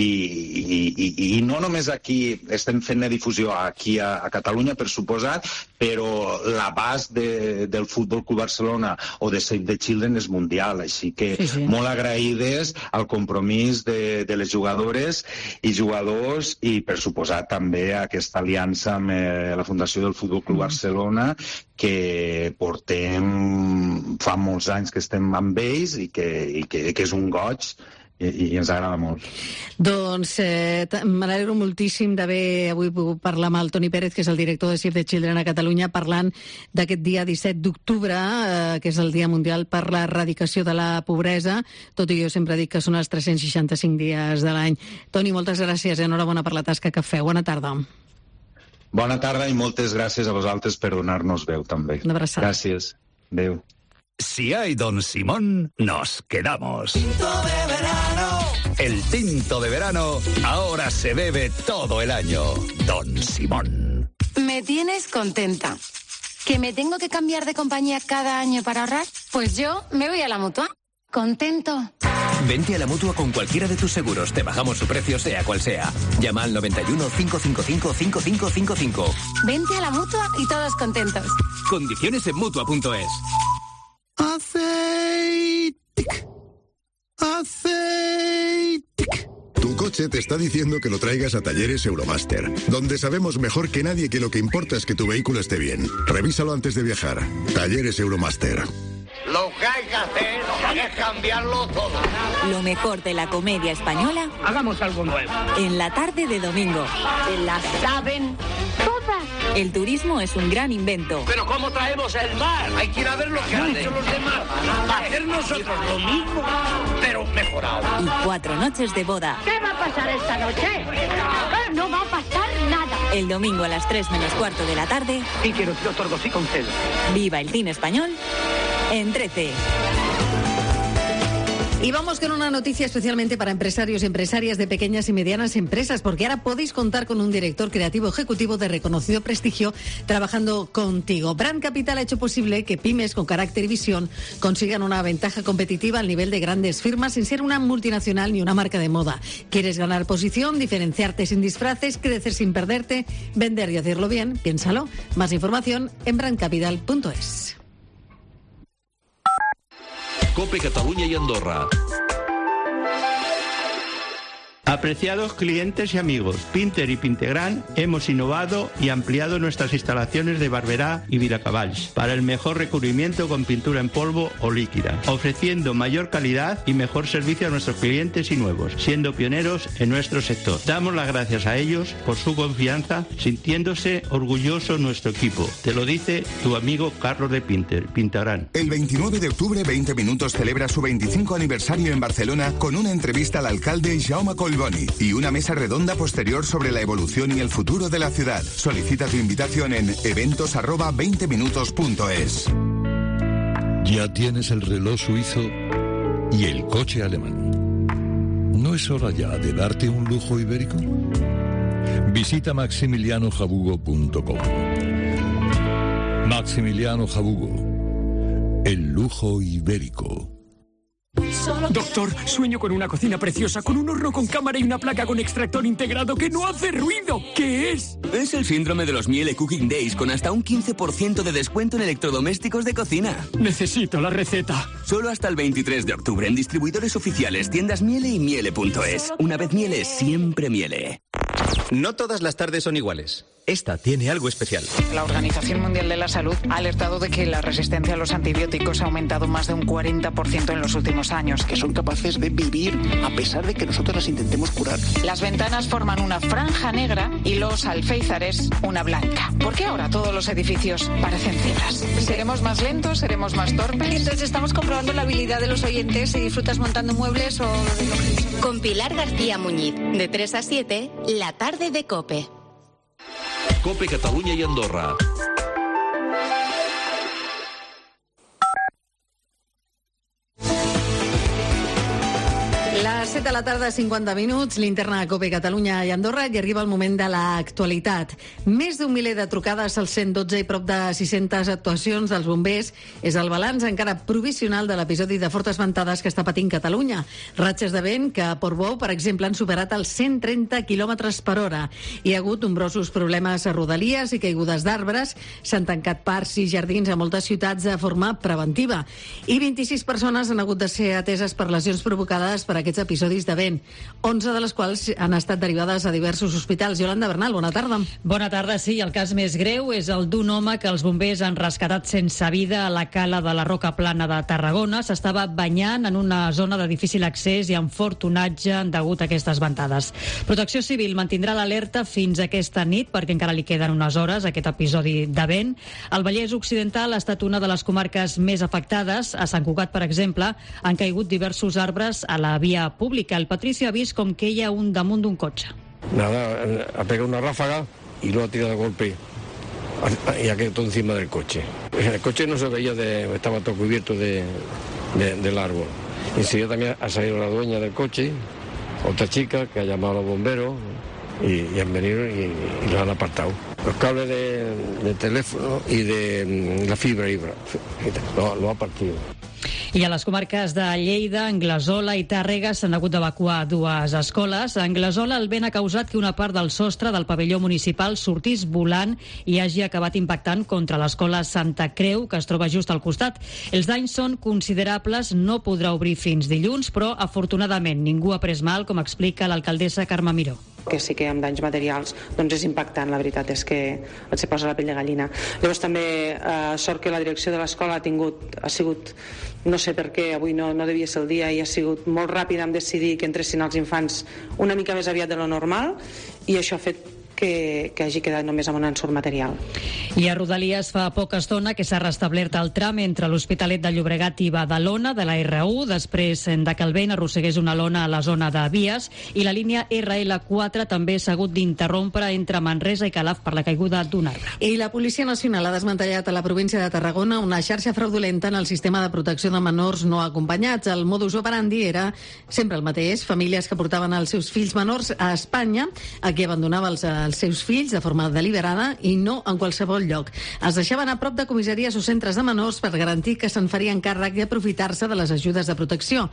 Speaker 24: I no només aquí estem fent la difusió aquí a Catalunya, per suposat, però l'abast del Futbol Club Barcelona o de Save the Children és mundial, així que molt agraïdes al compromís de les jugadores i jugadors, i per suposat també aquesta aliança amb la Fundació del Futbol Club Barcelona, que portem fa molts anys que estem amb ells i que és un goig i ens agrada molt.
Speaker 1: Doncs m'alegro moltíssim d'haver avui pogut parlar amb el Toni Pérez, que és el director de Save the Children a Catalunya, parlant d'aquest dia 17 d'octubre, que és el Dia Mundial per l'Erradicació de la Pobresa. Tot i jo sempre dic que són els 365 dies de l'any. Toni, moltes gràcies i enhorabona per la tasca que feu. Bona tarda.
Speaker 24: Bona tarda i moltes gràcies a vosaltres per donar-nos veu també.
Speaker 1: Una abraçada.
Speaker 24: Gràcies. Adéu.
Speaker 6: Si hay Don Simón, nos quedamos. Tinto de verano. El tinto de verano ahora se bebe todo el año. Don Simón.
Speaker 10: Me tienes contenta. ¿Que me tengo que cambiar de compañía cada año para ahorrar? Pues yo me voy a la Mutua. Contento.
Speaker 7: Vente a la Mutua con cualquiera de tus seguros. Te bajamos su precio, sea cual sea. Llama al 91 555 5555.
Speaker 10: Vente a la Mutua y todos contentos.
Speaker 7: Condiciones en Mutua.es.
Speaker 12: Aceite. Tu coche te está diciendo que lo traigas a Talleres Euromaster, donde sabemos mejor que nadie que lo que importa es que tu vehículo esté bien. Revísalo antes de viajar. Talleres Euromaster.
Speaker 14: Lo que hay que hacer es cambiarlo todo.
Speaker 25: Lo mejor de la comedia española.
Speaker 14: Hagamos algo nuevo.
Speaker 25: En la tarde de domingo.
Speaker 14: Se la saben todas.
Speaker 25: El turismo es un gran invento.
Speaker 14: Pero ¿cómo traemos el mar? Hay que ir a ver lo que han hecho los demás. Hacer nosotros lo mismo, pero mejorado.
Speaker 25: Y 4 noches de boda.
Speaker 14: ¿Qué va a pasar esta noche? No va a pasar nada.
Speaker 25: El domingo a las 3 menos cuarto de la tarde.
Speaker 14: Y quiero que otorgo sí concedo.
Speaker 25: Viva el cine español en 13.
Speaker 1: Y vamos con una noticia especialmente para empresarios y empresarias de pequeñas y medianas empresas, porque ahora podéis contar con un director creativo ejecutivo de reconocido prestigio trabajando contigo. Brand Capital ha hecho posible que pymes con carácter y visión consigan una ventaja competitiva al nivel de grandes firmas sin ser una multinacional ni una marca de moda. ¿Quieres ganar posición, diferenciarte sin disfraces, crecer sin perderte, vender y hacerlo bien? Piénsalo. Más información en brandcapital.es.
Speaker 3: COPE Catalunya i Andorra.
Speaker 13: Apreciados clientes y amigos, Pinter y Pintegran hemos innovado y ampliado nuestras instalaciones de Barberá y Vilacavalls para el mejor recubrimiento con pintura en polvo o líquida, ofreciendo mayor calidad y mejor servicio a nuestros clientes y nuevos, siendo pioneros en nuestro sector. Damos las gracias a ellos por su confianza, sintiéndose orgulloso nuestro equipo. Te lo dice tu amigo Carlos de Pinter, Pintegran.
Speaker 15: El 29 de octubre, 20 Minutos celebra su 25 aniversario en Barcelona con una entrevista al alcalde Jaume Collboni y una mesa redonda posterior sobre la evolución y el futuro de la ciudad. Solicita tu invitación en eventos@20minutos.es.
Speaker 16: Ya tienes el reloj suizo y el coche alemán. ¿No es hora ya de darte un lujo ibérico? Visita maximilianojabugo.com. Maximiliano Jabugo, el lujo ibérico.
Speaker 17: Doctor, sueño con una cocina preciosa, con un horno con cámara y una placa con extractor integrado que no hace ruido. ¿Qué es?
Speaker 18: Es el síndrome de los Miele Cooking Days, con hasta un 15% de descuento en electrodomésticos de cocina.
Speaker 17: Necesito la receta.
Speaker 18: Solo hasta el 23 de octubre en distribuidores oficiales, tiendas Miele y Miele.es. Una vez Miele, siempre Miele.
Speaker 26: No todas las tardes son iguales. Esta tiene algo especial.
Speaker 27: La Organización Mundial de la Salud ha alertado de que la resistencia a los antibióticos ha aumentado más de un 40% en los últimos años.
Speaker 28: Que son capaces de vivir a pesar de que nosotros las intentemos curar.
Speaker 27: Las ventanas forman una franja negra y los alféizares una blanca. ¿Por qué ahora todos los edificios parecen cebras? ¿Seremos más lentos? ¿Seremos más torpes?
Speaker 29: Entonces estamos comprobando la habilidad de los oyentes si disfrutas montando muebles o de lo que...
Speaker 30: Con Pilar García Muñiz, de 3 a 7, la tarde de COPE.
Speaker 3: COPE Catalunya i Andorra.
Speaker 1: Les 7 de la tarda, 50 minuts, linterna de COPE Catalunya i Andorra, i arriba el moment de l'actualitat. Més d'un miler de trucades al 112 i prop de 600 actuacions dels bombers és el balanç encara provisional de l'episodi de fortes ventades que està patint Catalunya. Ratxes de vent que a Portbou, per exemple, han superat els 130 km per hora. Hi ha hagut nombrosos problemes a rodalies i caigudes d'arbres, s'han tancat parcs i jardins a moltes ciutats de forma preventiva. I 26 persones han hagut de ser ateses per lesions provocades per aquests episodis de vent, 11 de les quals han estat derivades a diversos hospitals. Yolanda Bernal, bona tarda.
Speaker 4: Bona tarda, sí. El cas més greu és el d'un home que els bombers han rescatat sense vida a la cala de la Roca Plana de Tarragona. S'estava banyant en una zona de difícil accés i amb fort onatge degut a aquestes ventades. Protecció Civil mantindrà l'alerta fins aquesta nit perquè encara li queden unes hores a aquest episodi de vent. El Vallès Occidental ha estat una de les comarques més afectades. A Sant Cugat, per exemple, han caigut diversos arbres a la via pública. El Patricio ha vist com queia un damunt d'un coche.
Speaker 31: Nada, ha pegado una ráfaga y luego ha tirado de golpe y ha quedado encima del coche. El coche no se veía, estaba todo cubierto del árbol. Enseguida también ha salido la dueña del coche, otra chica que ha llamado a los bomberos y han venido y los han apartado. Los cables de teléfono y de la fibra lo ha partido.
Speaker 4: I a les comarques de Lleida, Anglesola i Tàrrega s'han hagut d'evacuar dues escoles. A Anglesola el vent ha causat que una part del sostre del pavelló municipal sortís volant i hagi acabat impactant contra l'escola Santa Creu, que es troba just al costat. Els danys són considerables, no podrà obrir fins dilluns, però afortunadament ningú ha pres mal, com explica l'alcaldessa Carme Miró.
Speaker 32: Que sí que amb danys materials doncs és impactant, la veritat és que et se posa la pell de gallina. Llavors també sort que la direcció de l'escola ha sigut, no sé per què, avui no devia ser el dia, i ha sigut molt ràpida en decidir que entressin els infants una mica més aviat de lo normal, i això ha fet que hagi quedat només amb un ensurt material.
Speaker 4: I a Rodalies fa poca estona que s'ha restablert el tram entre l'Hospitalet de Llobregat i Badalona de la R1, després de que el vent arrossegués una lona a la zona de vies, i la línia RL4 també s'ha hagut d'interrompre entre Manresa i Calaf per la caiguda d'un arbre.
Speaker 1: I la Policia Nacional ha desmantellat a la província de Tarragona una xarxa fraudulenta en el sistema de protecció de menors no acompanyats. El modus operandi era sempre el mateix: famílies que portaven els seus fills menors a Espanya, a qui abandonava els els seus fills de forma deliberada i no en qualsevol lloc. Els deixaven a prop de comissaries o centres de menors per garantir que se'n farien càrrec i aprofitar-se de les ajudes de protecció.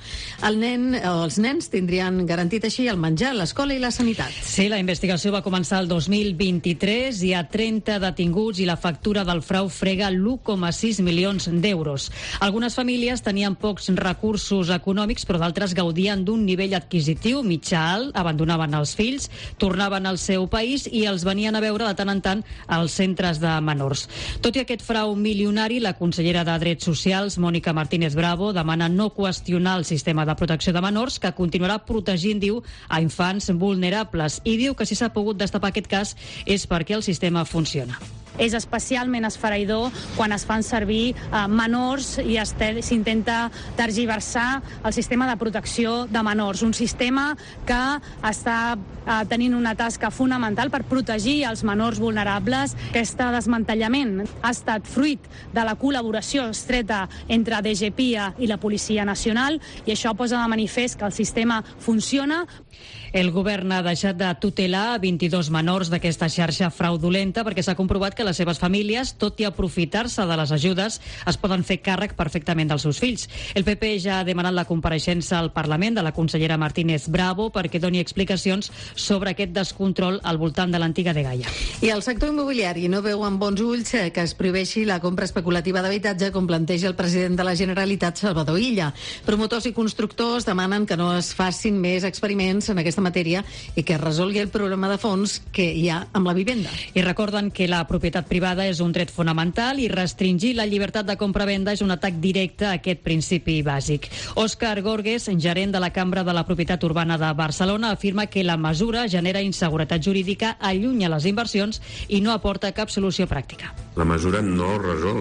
Speaker 1: Els nens tindrien garantit així el menjar, l'escola i la sanitat.
Speaker 4: Sí, la investigació va començar el 2023, hi ha 30 detinguts i la factura del frau frega l'1,6 milions d'euros. Algunes famílies tenien pocs recursos econòmics, però d'altres gaudien d'un nivell adquisitiu mitjà alt, abandonaven els fills, tornaven al seu país i els venien a veure de tant en tant als centres de menors. Tot i aquest frau milionari, la consellera de Drets Socials, Mònica Martínez Bravo, demana no qüestionar el sistema de protecció de menors, que continuarà protegint, diu, a infants vulnerables, i diu que si s'ha pogut destapar aquest cas és perquè el sistema funciona.
Speaker 2: És especialment esfereïdor quan es fan servir menors i s'intenta tergiversar el sistema de protecció de menors, un sistema que està tenint una tasca fonamental per protegir els menors vulnerables. Aquest desmantellament ha estat fruit de la col·laboració estreta entre DGPIA i la Policia Nacional, i això posa de manifest que el sistema funciona.
Speaker 4: El govern ha deixat de tutelar 22 menors d'aquesta xarxa fraudulenta perquè s'ha comprovat que les seves famílies, tot i aprofitar-se de les ajudes, es poden fer càrrec perfectament dels seus fills. El PP ja ha demanat la compareixença al Parlament de la consellera Martínez Bravo perquè doni explicacions sobre aquest descontrol al voltant de l'antiga Dgaia.
Speaker 1: I el sector immobiliari no veu amb bons ulls que es prohibeixi la compra especulativa d'habitatge com planteja el president de la Generalitat, Salvador Illa. Promotors i constructors demanen que no es facin més experiments en aquesta matèria i que es resolgui el problema de fons que hi ha amb la vivenda.
Speaker 4: I recorden que la propietat privada és un dret fonamental i restringir la llibertat de compra-venda és un atac directe a aquest principi bàsic. Òscar Gorges, gerent de la Cambra de la Propietat Urbana de Barcelona, afirma que la mesura genera inseguretat jurídica, allunya les inversions i no aporta cap solució pràctica.
Speaker 5: La mesura no resol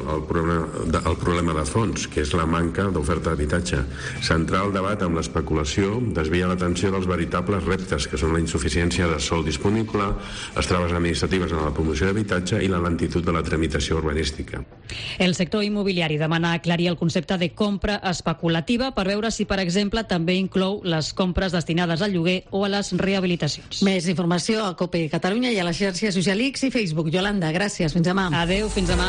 Speaker 5: el problema de fons, que és la manca d'oferta d'habitatge. Centrar el debat amb l'especulació desvia l'atenció dels veritables reptes, que són la insuficiència de sòl disponible, les traves administratives en la promoció d'habitatge i la lentitud de la tramitació urbanística.
Speaker 4: El sector immobiliari demana aclarir el concepte de compra especulativa per veure si, per exemple, també inclou les compres destinades al lloguer o a les rehabilitacions.
Speaker 1: Més informació a COPE Catalunya i a la xarxa social X i Facebook. Yolanda, gràcies. Fins demà.
Speaker 4: Adéu, fins demà.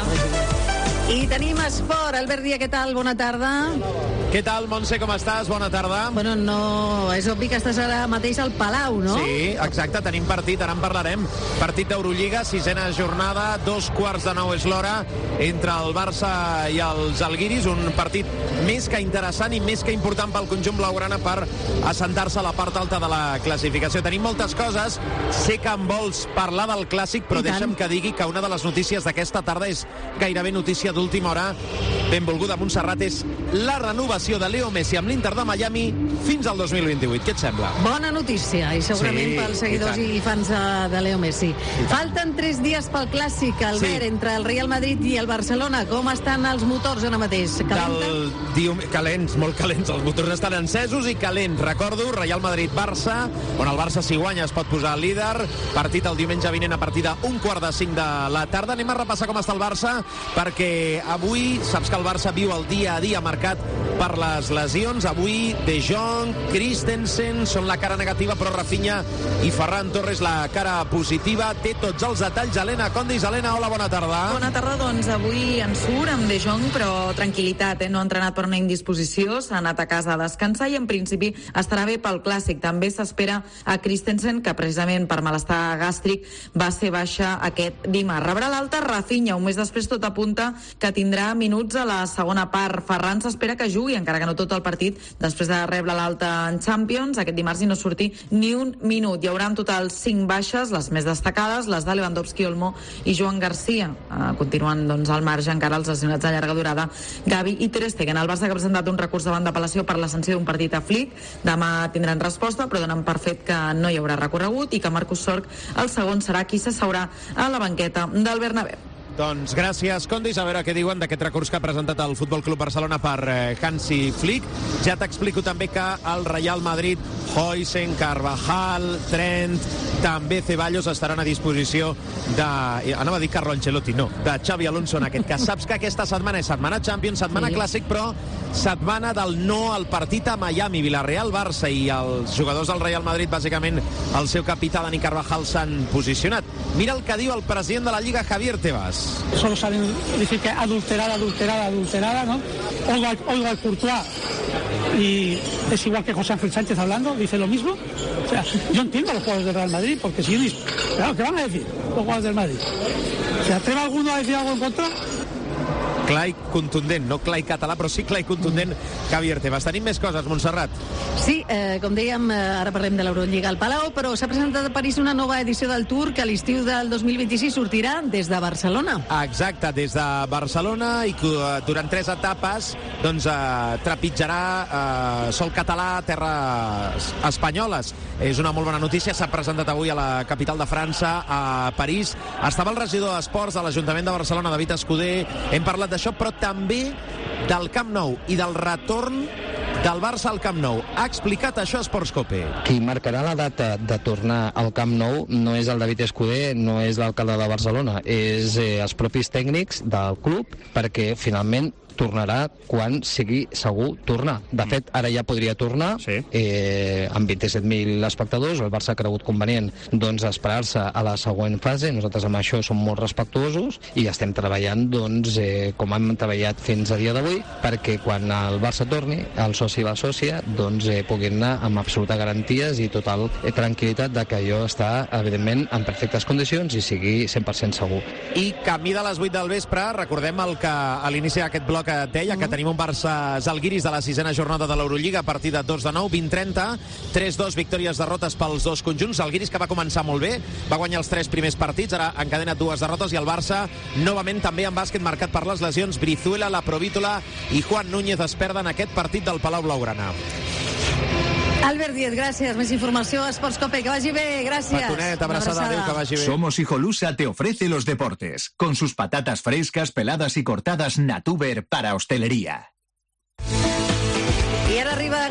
Speaker 1: I tenim esport. Albert Díaz, què tal? Bona tarda.
Speaker 6: Què tal, Montse, com estàs? Bona tarda.
Speaker 1: Bueno, no, és obvi que estàs ara mateix al Palau, no?
Speaker 6: Sí, exacte, tenim partit, ara en parlarem. Partit d'Eurolliga, 6ª jornada, 8:45 és l'hora, entre el Barça i els Alguiris, un partit més que interessant i més que important pel conjunt blaugrana per assentar-se a la part alta de la classificació. Tenim moltes coses, sé que en vols parlar del Clàssic, però deixa'm que digui que una de les notícies d'aquesta tarda és gairebé notícia d'última hora. Benvolguda, Montserrat, és la renovació de Leo Messi amb l'Inter de Miami fins al 2028. Què et sembla?
Speaker 1: Bona notícia, i segurament pels seguidors i fans de Leo Messi. Falten 3 dies pel Clàssic, Albert, entre el Real Madrid i el Barcelona. Com estan els motors ara mateix?
Speaker 6: Calents, molt calents. Els motors estan encesos i calents. Recordo, Real Madrid-Barça, on el Barça, si guanya, es pot posar líder. Partit el diumenge vinent a partir d'1 quart de 5 de la tarda. Anem a repassar com està el Barça, perquè avui, saps que el Barça viu el dia a dia marcat per les lesions. Avui De Jong, Christensen són la cara negativa, però Rafinha i Ferran Torres la cara positiva. Té tots els detalls Helena Condis. Helena, hola, bona tarda.
Speaker 8: Bona tarda, doncs avui en surt amb De Jong, però tranquil·litat, no ha entrenat per una indisposició, s'ha anat a casa a descansar i en principi estarà bé pel Clàssic. També s'espera a Christensen, que precisament per malestar gàstric va ser baixa aquest dimarts. Rebrà l'alta Rafinha, un mes després tot apunta que tindrà minuts a la segona part. Ferran s'espera que jugui, encara que no tot el partit, després de rebre l'alta en Champions aquest dimarts i no sortir ni un minut. Hi haurà en total 5 baixes, les més destacades, les de Lewandowski, Olmo i Joan Garcia. Continuen doncs al marge encara els lesionats de llarga durada, Gavi i Ter Stegen. El Barça, que ha presentat un recurs davant d'apel·lació per la sanció d'un partit aflit. Demà tindran resposta, però donen per fet que no hi haurà recorregut i que Marcus Sorg, el segon, serà qui s'asseurà a la banqueta del Bernabéu.
Speaker 6: Doncs gràcies, Condis. A veure què diuen d'aquest recurs que ha presentat el Futbol Club Barcelona per Hansi Flick. Ja t'explico també que el Real Madrid, Huijsen, Carvajal, Trent, també Ceballos estaran a disposició de... Anava a dir Carlo Ancelotti, no, de Xavi Alonso en aquest cas. Saps que aquesta setmana és setmana Champions, setmana Clàssic, però setmana del no al partit a Miami. Villarreal-Barça i els jugadors del Real Madrid, bàsicament el seu capità Dani Carvajal, s'han posicionat. Mira el que diu el president de la Lliga, Javier Tebas.
Speaker 7: Solo saben decir que adulterada, ¿no? Oigo al Courtois y es igual que José Ángel Sánchez hablando, dice lo mismo. O sea, yo entiendo a los jugadores del Real Madrid, porque si claro, ¿qué van a decir los jugadores del Madrid? ¿Se atreve alguno a decir algo en contra?
Speaker 6: Clar i contundent, no clar i català, però sí clar i contundent, Javier Tebas. Tenim més coses, Montserrat.
Speaker 1: Sí, com dèiem, ara parlem de l'Eurolliga al Palau, però s'ha presentat a París una nova edició del Tour que a l'estiu del 2026 sortirà des de Barcelona.
Speaker 6: Exacte, des de Barcelona, i que durant 3 etapes doncs, trepitjarà sol català, terres espanyoles. És una molt bona notícia, s'ha presentat avui a la capital de França, a París. Estava el regidor d'Esports de l'Ajuntament de Barcelona, David Escudé. Hem parlat d'això, però també del Camp Nou i del retorn del Barça al Camp Nou. Ha explicat això a Esports Cope.
Speaker 9: Qui marcarà la data de tornar al Camp Nou no és el David Escudé, no és l'alcalde de Barcelona, és els propis tècnics del club, perquè finalment tornarà quan sigui segur tornar. De fet, ara ja podria tornar, sí. Amb 27.000 espectadors. El Barça ha cregut convenient doncs, esperar-se a la següent fase. Nosaltres amb això som molt respectuosos i estem treballant doncs, com hem treballat fins a dia d'avui, perquè quan el Barça torni, el soci i la sòcia doncs, puguin anar amb absoluta garanties i total tranquil·litat de que allò està, evidentment, en perfectes condicions i sigui 100% segur.
Speaker 6: I camí de les 8 del vespre, recordem el que a l'inici d'aquest bloc et deia, que tenim un Barça-Zalgiris de la 6a jornada de l'Eurolliga a partir de 2-9, 20-30, 3-2 victòries, derrotes pels dos conjunts. Zalgiris, que va començar molt bé, va guanyar els 3 primers partits, ara ha encadenat 2 derrotes, i el Barça novament també en bàsquet marcat per les lesions. Brizuela, La Provítola i Juan Núñez es perden aquest partit del Palau Blaugrana.
Speaker 1: Albert Díez, gràcies. Més informació a Esports Cope. Que vagi bé, gràcies.
Speaker 6: Patonet, abraçada, adéu, que vagi bé.
Speaker 10: Somos Hijolusa te ofrece los deportes, con sus patatas frescas, peladas y cortadas Natuber para hostelería.
Speaker 1: I ara arriba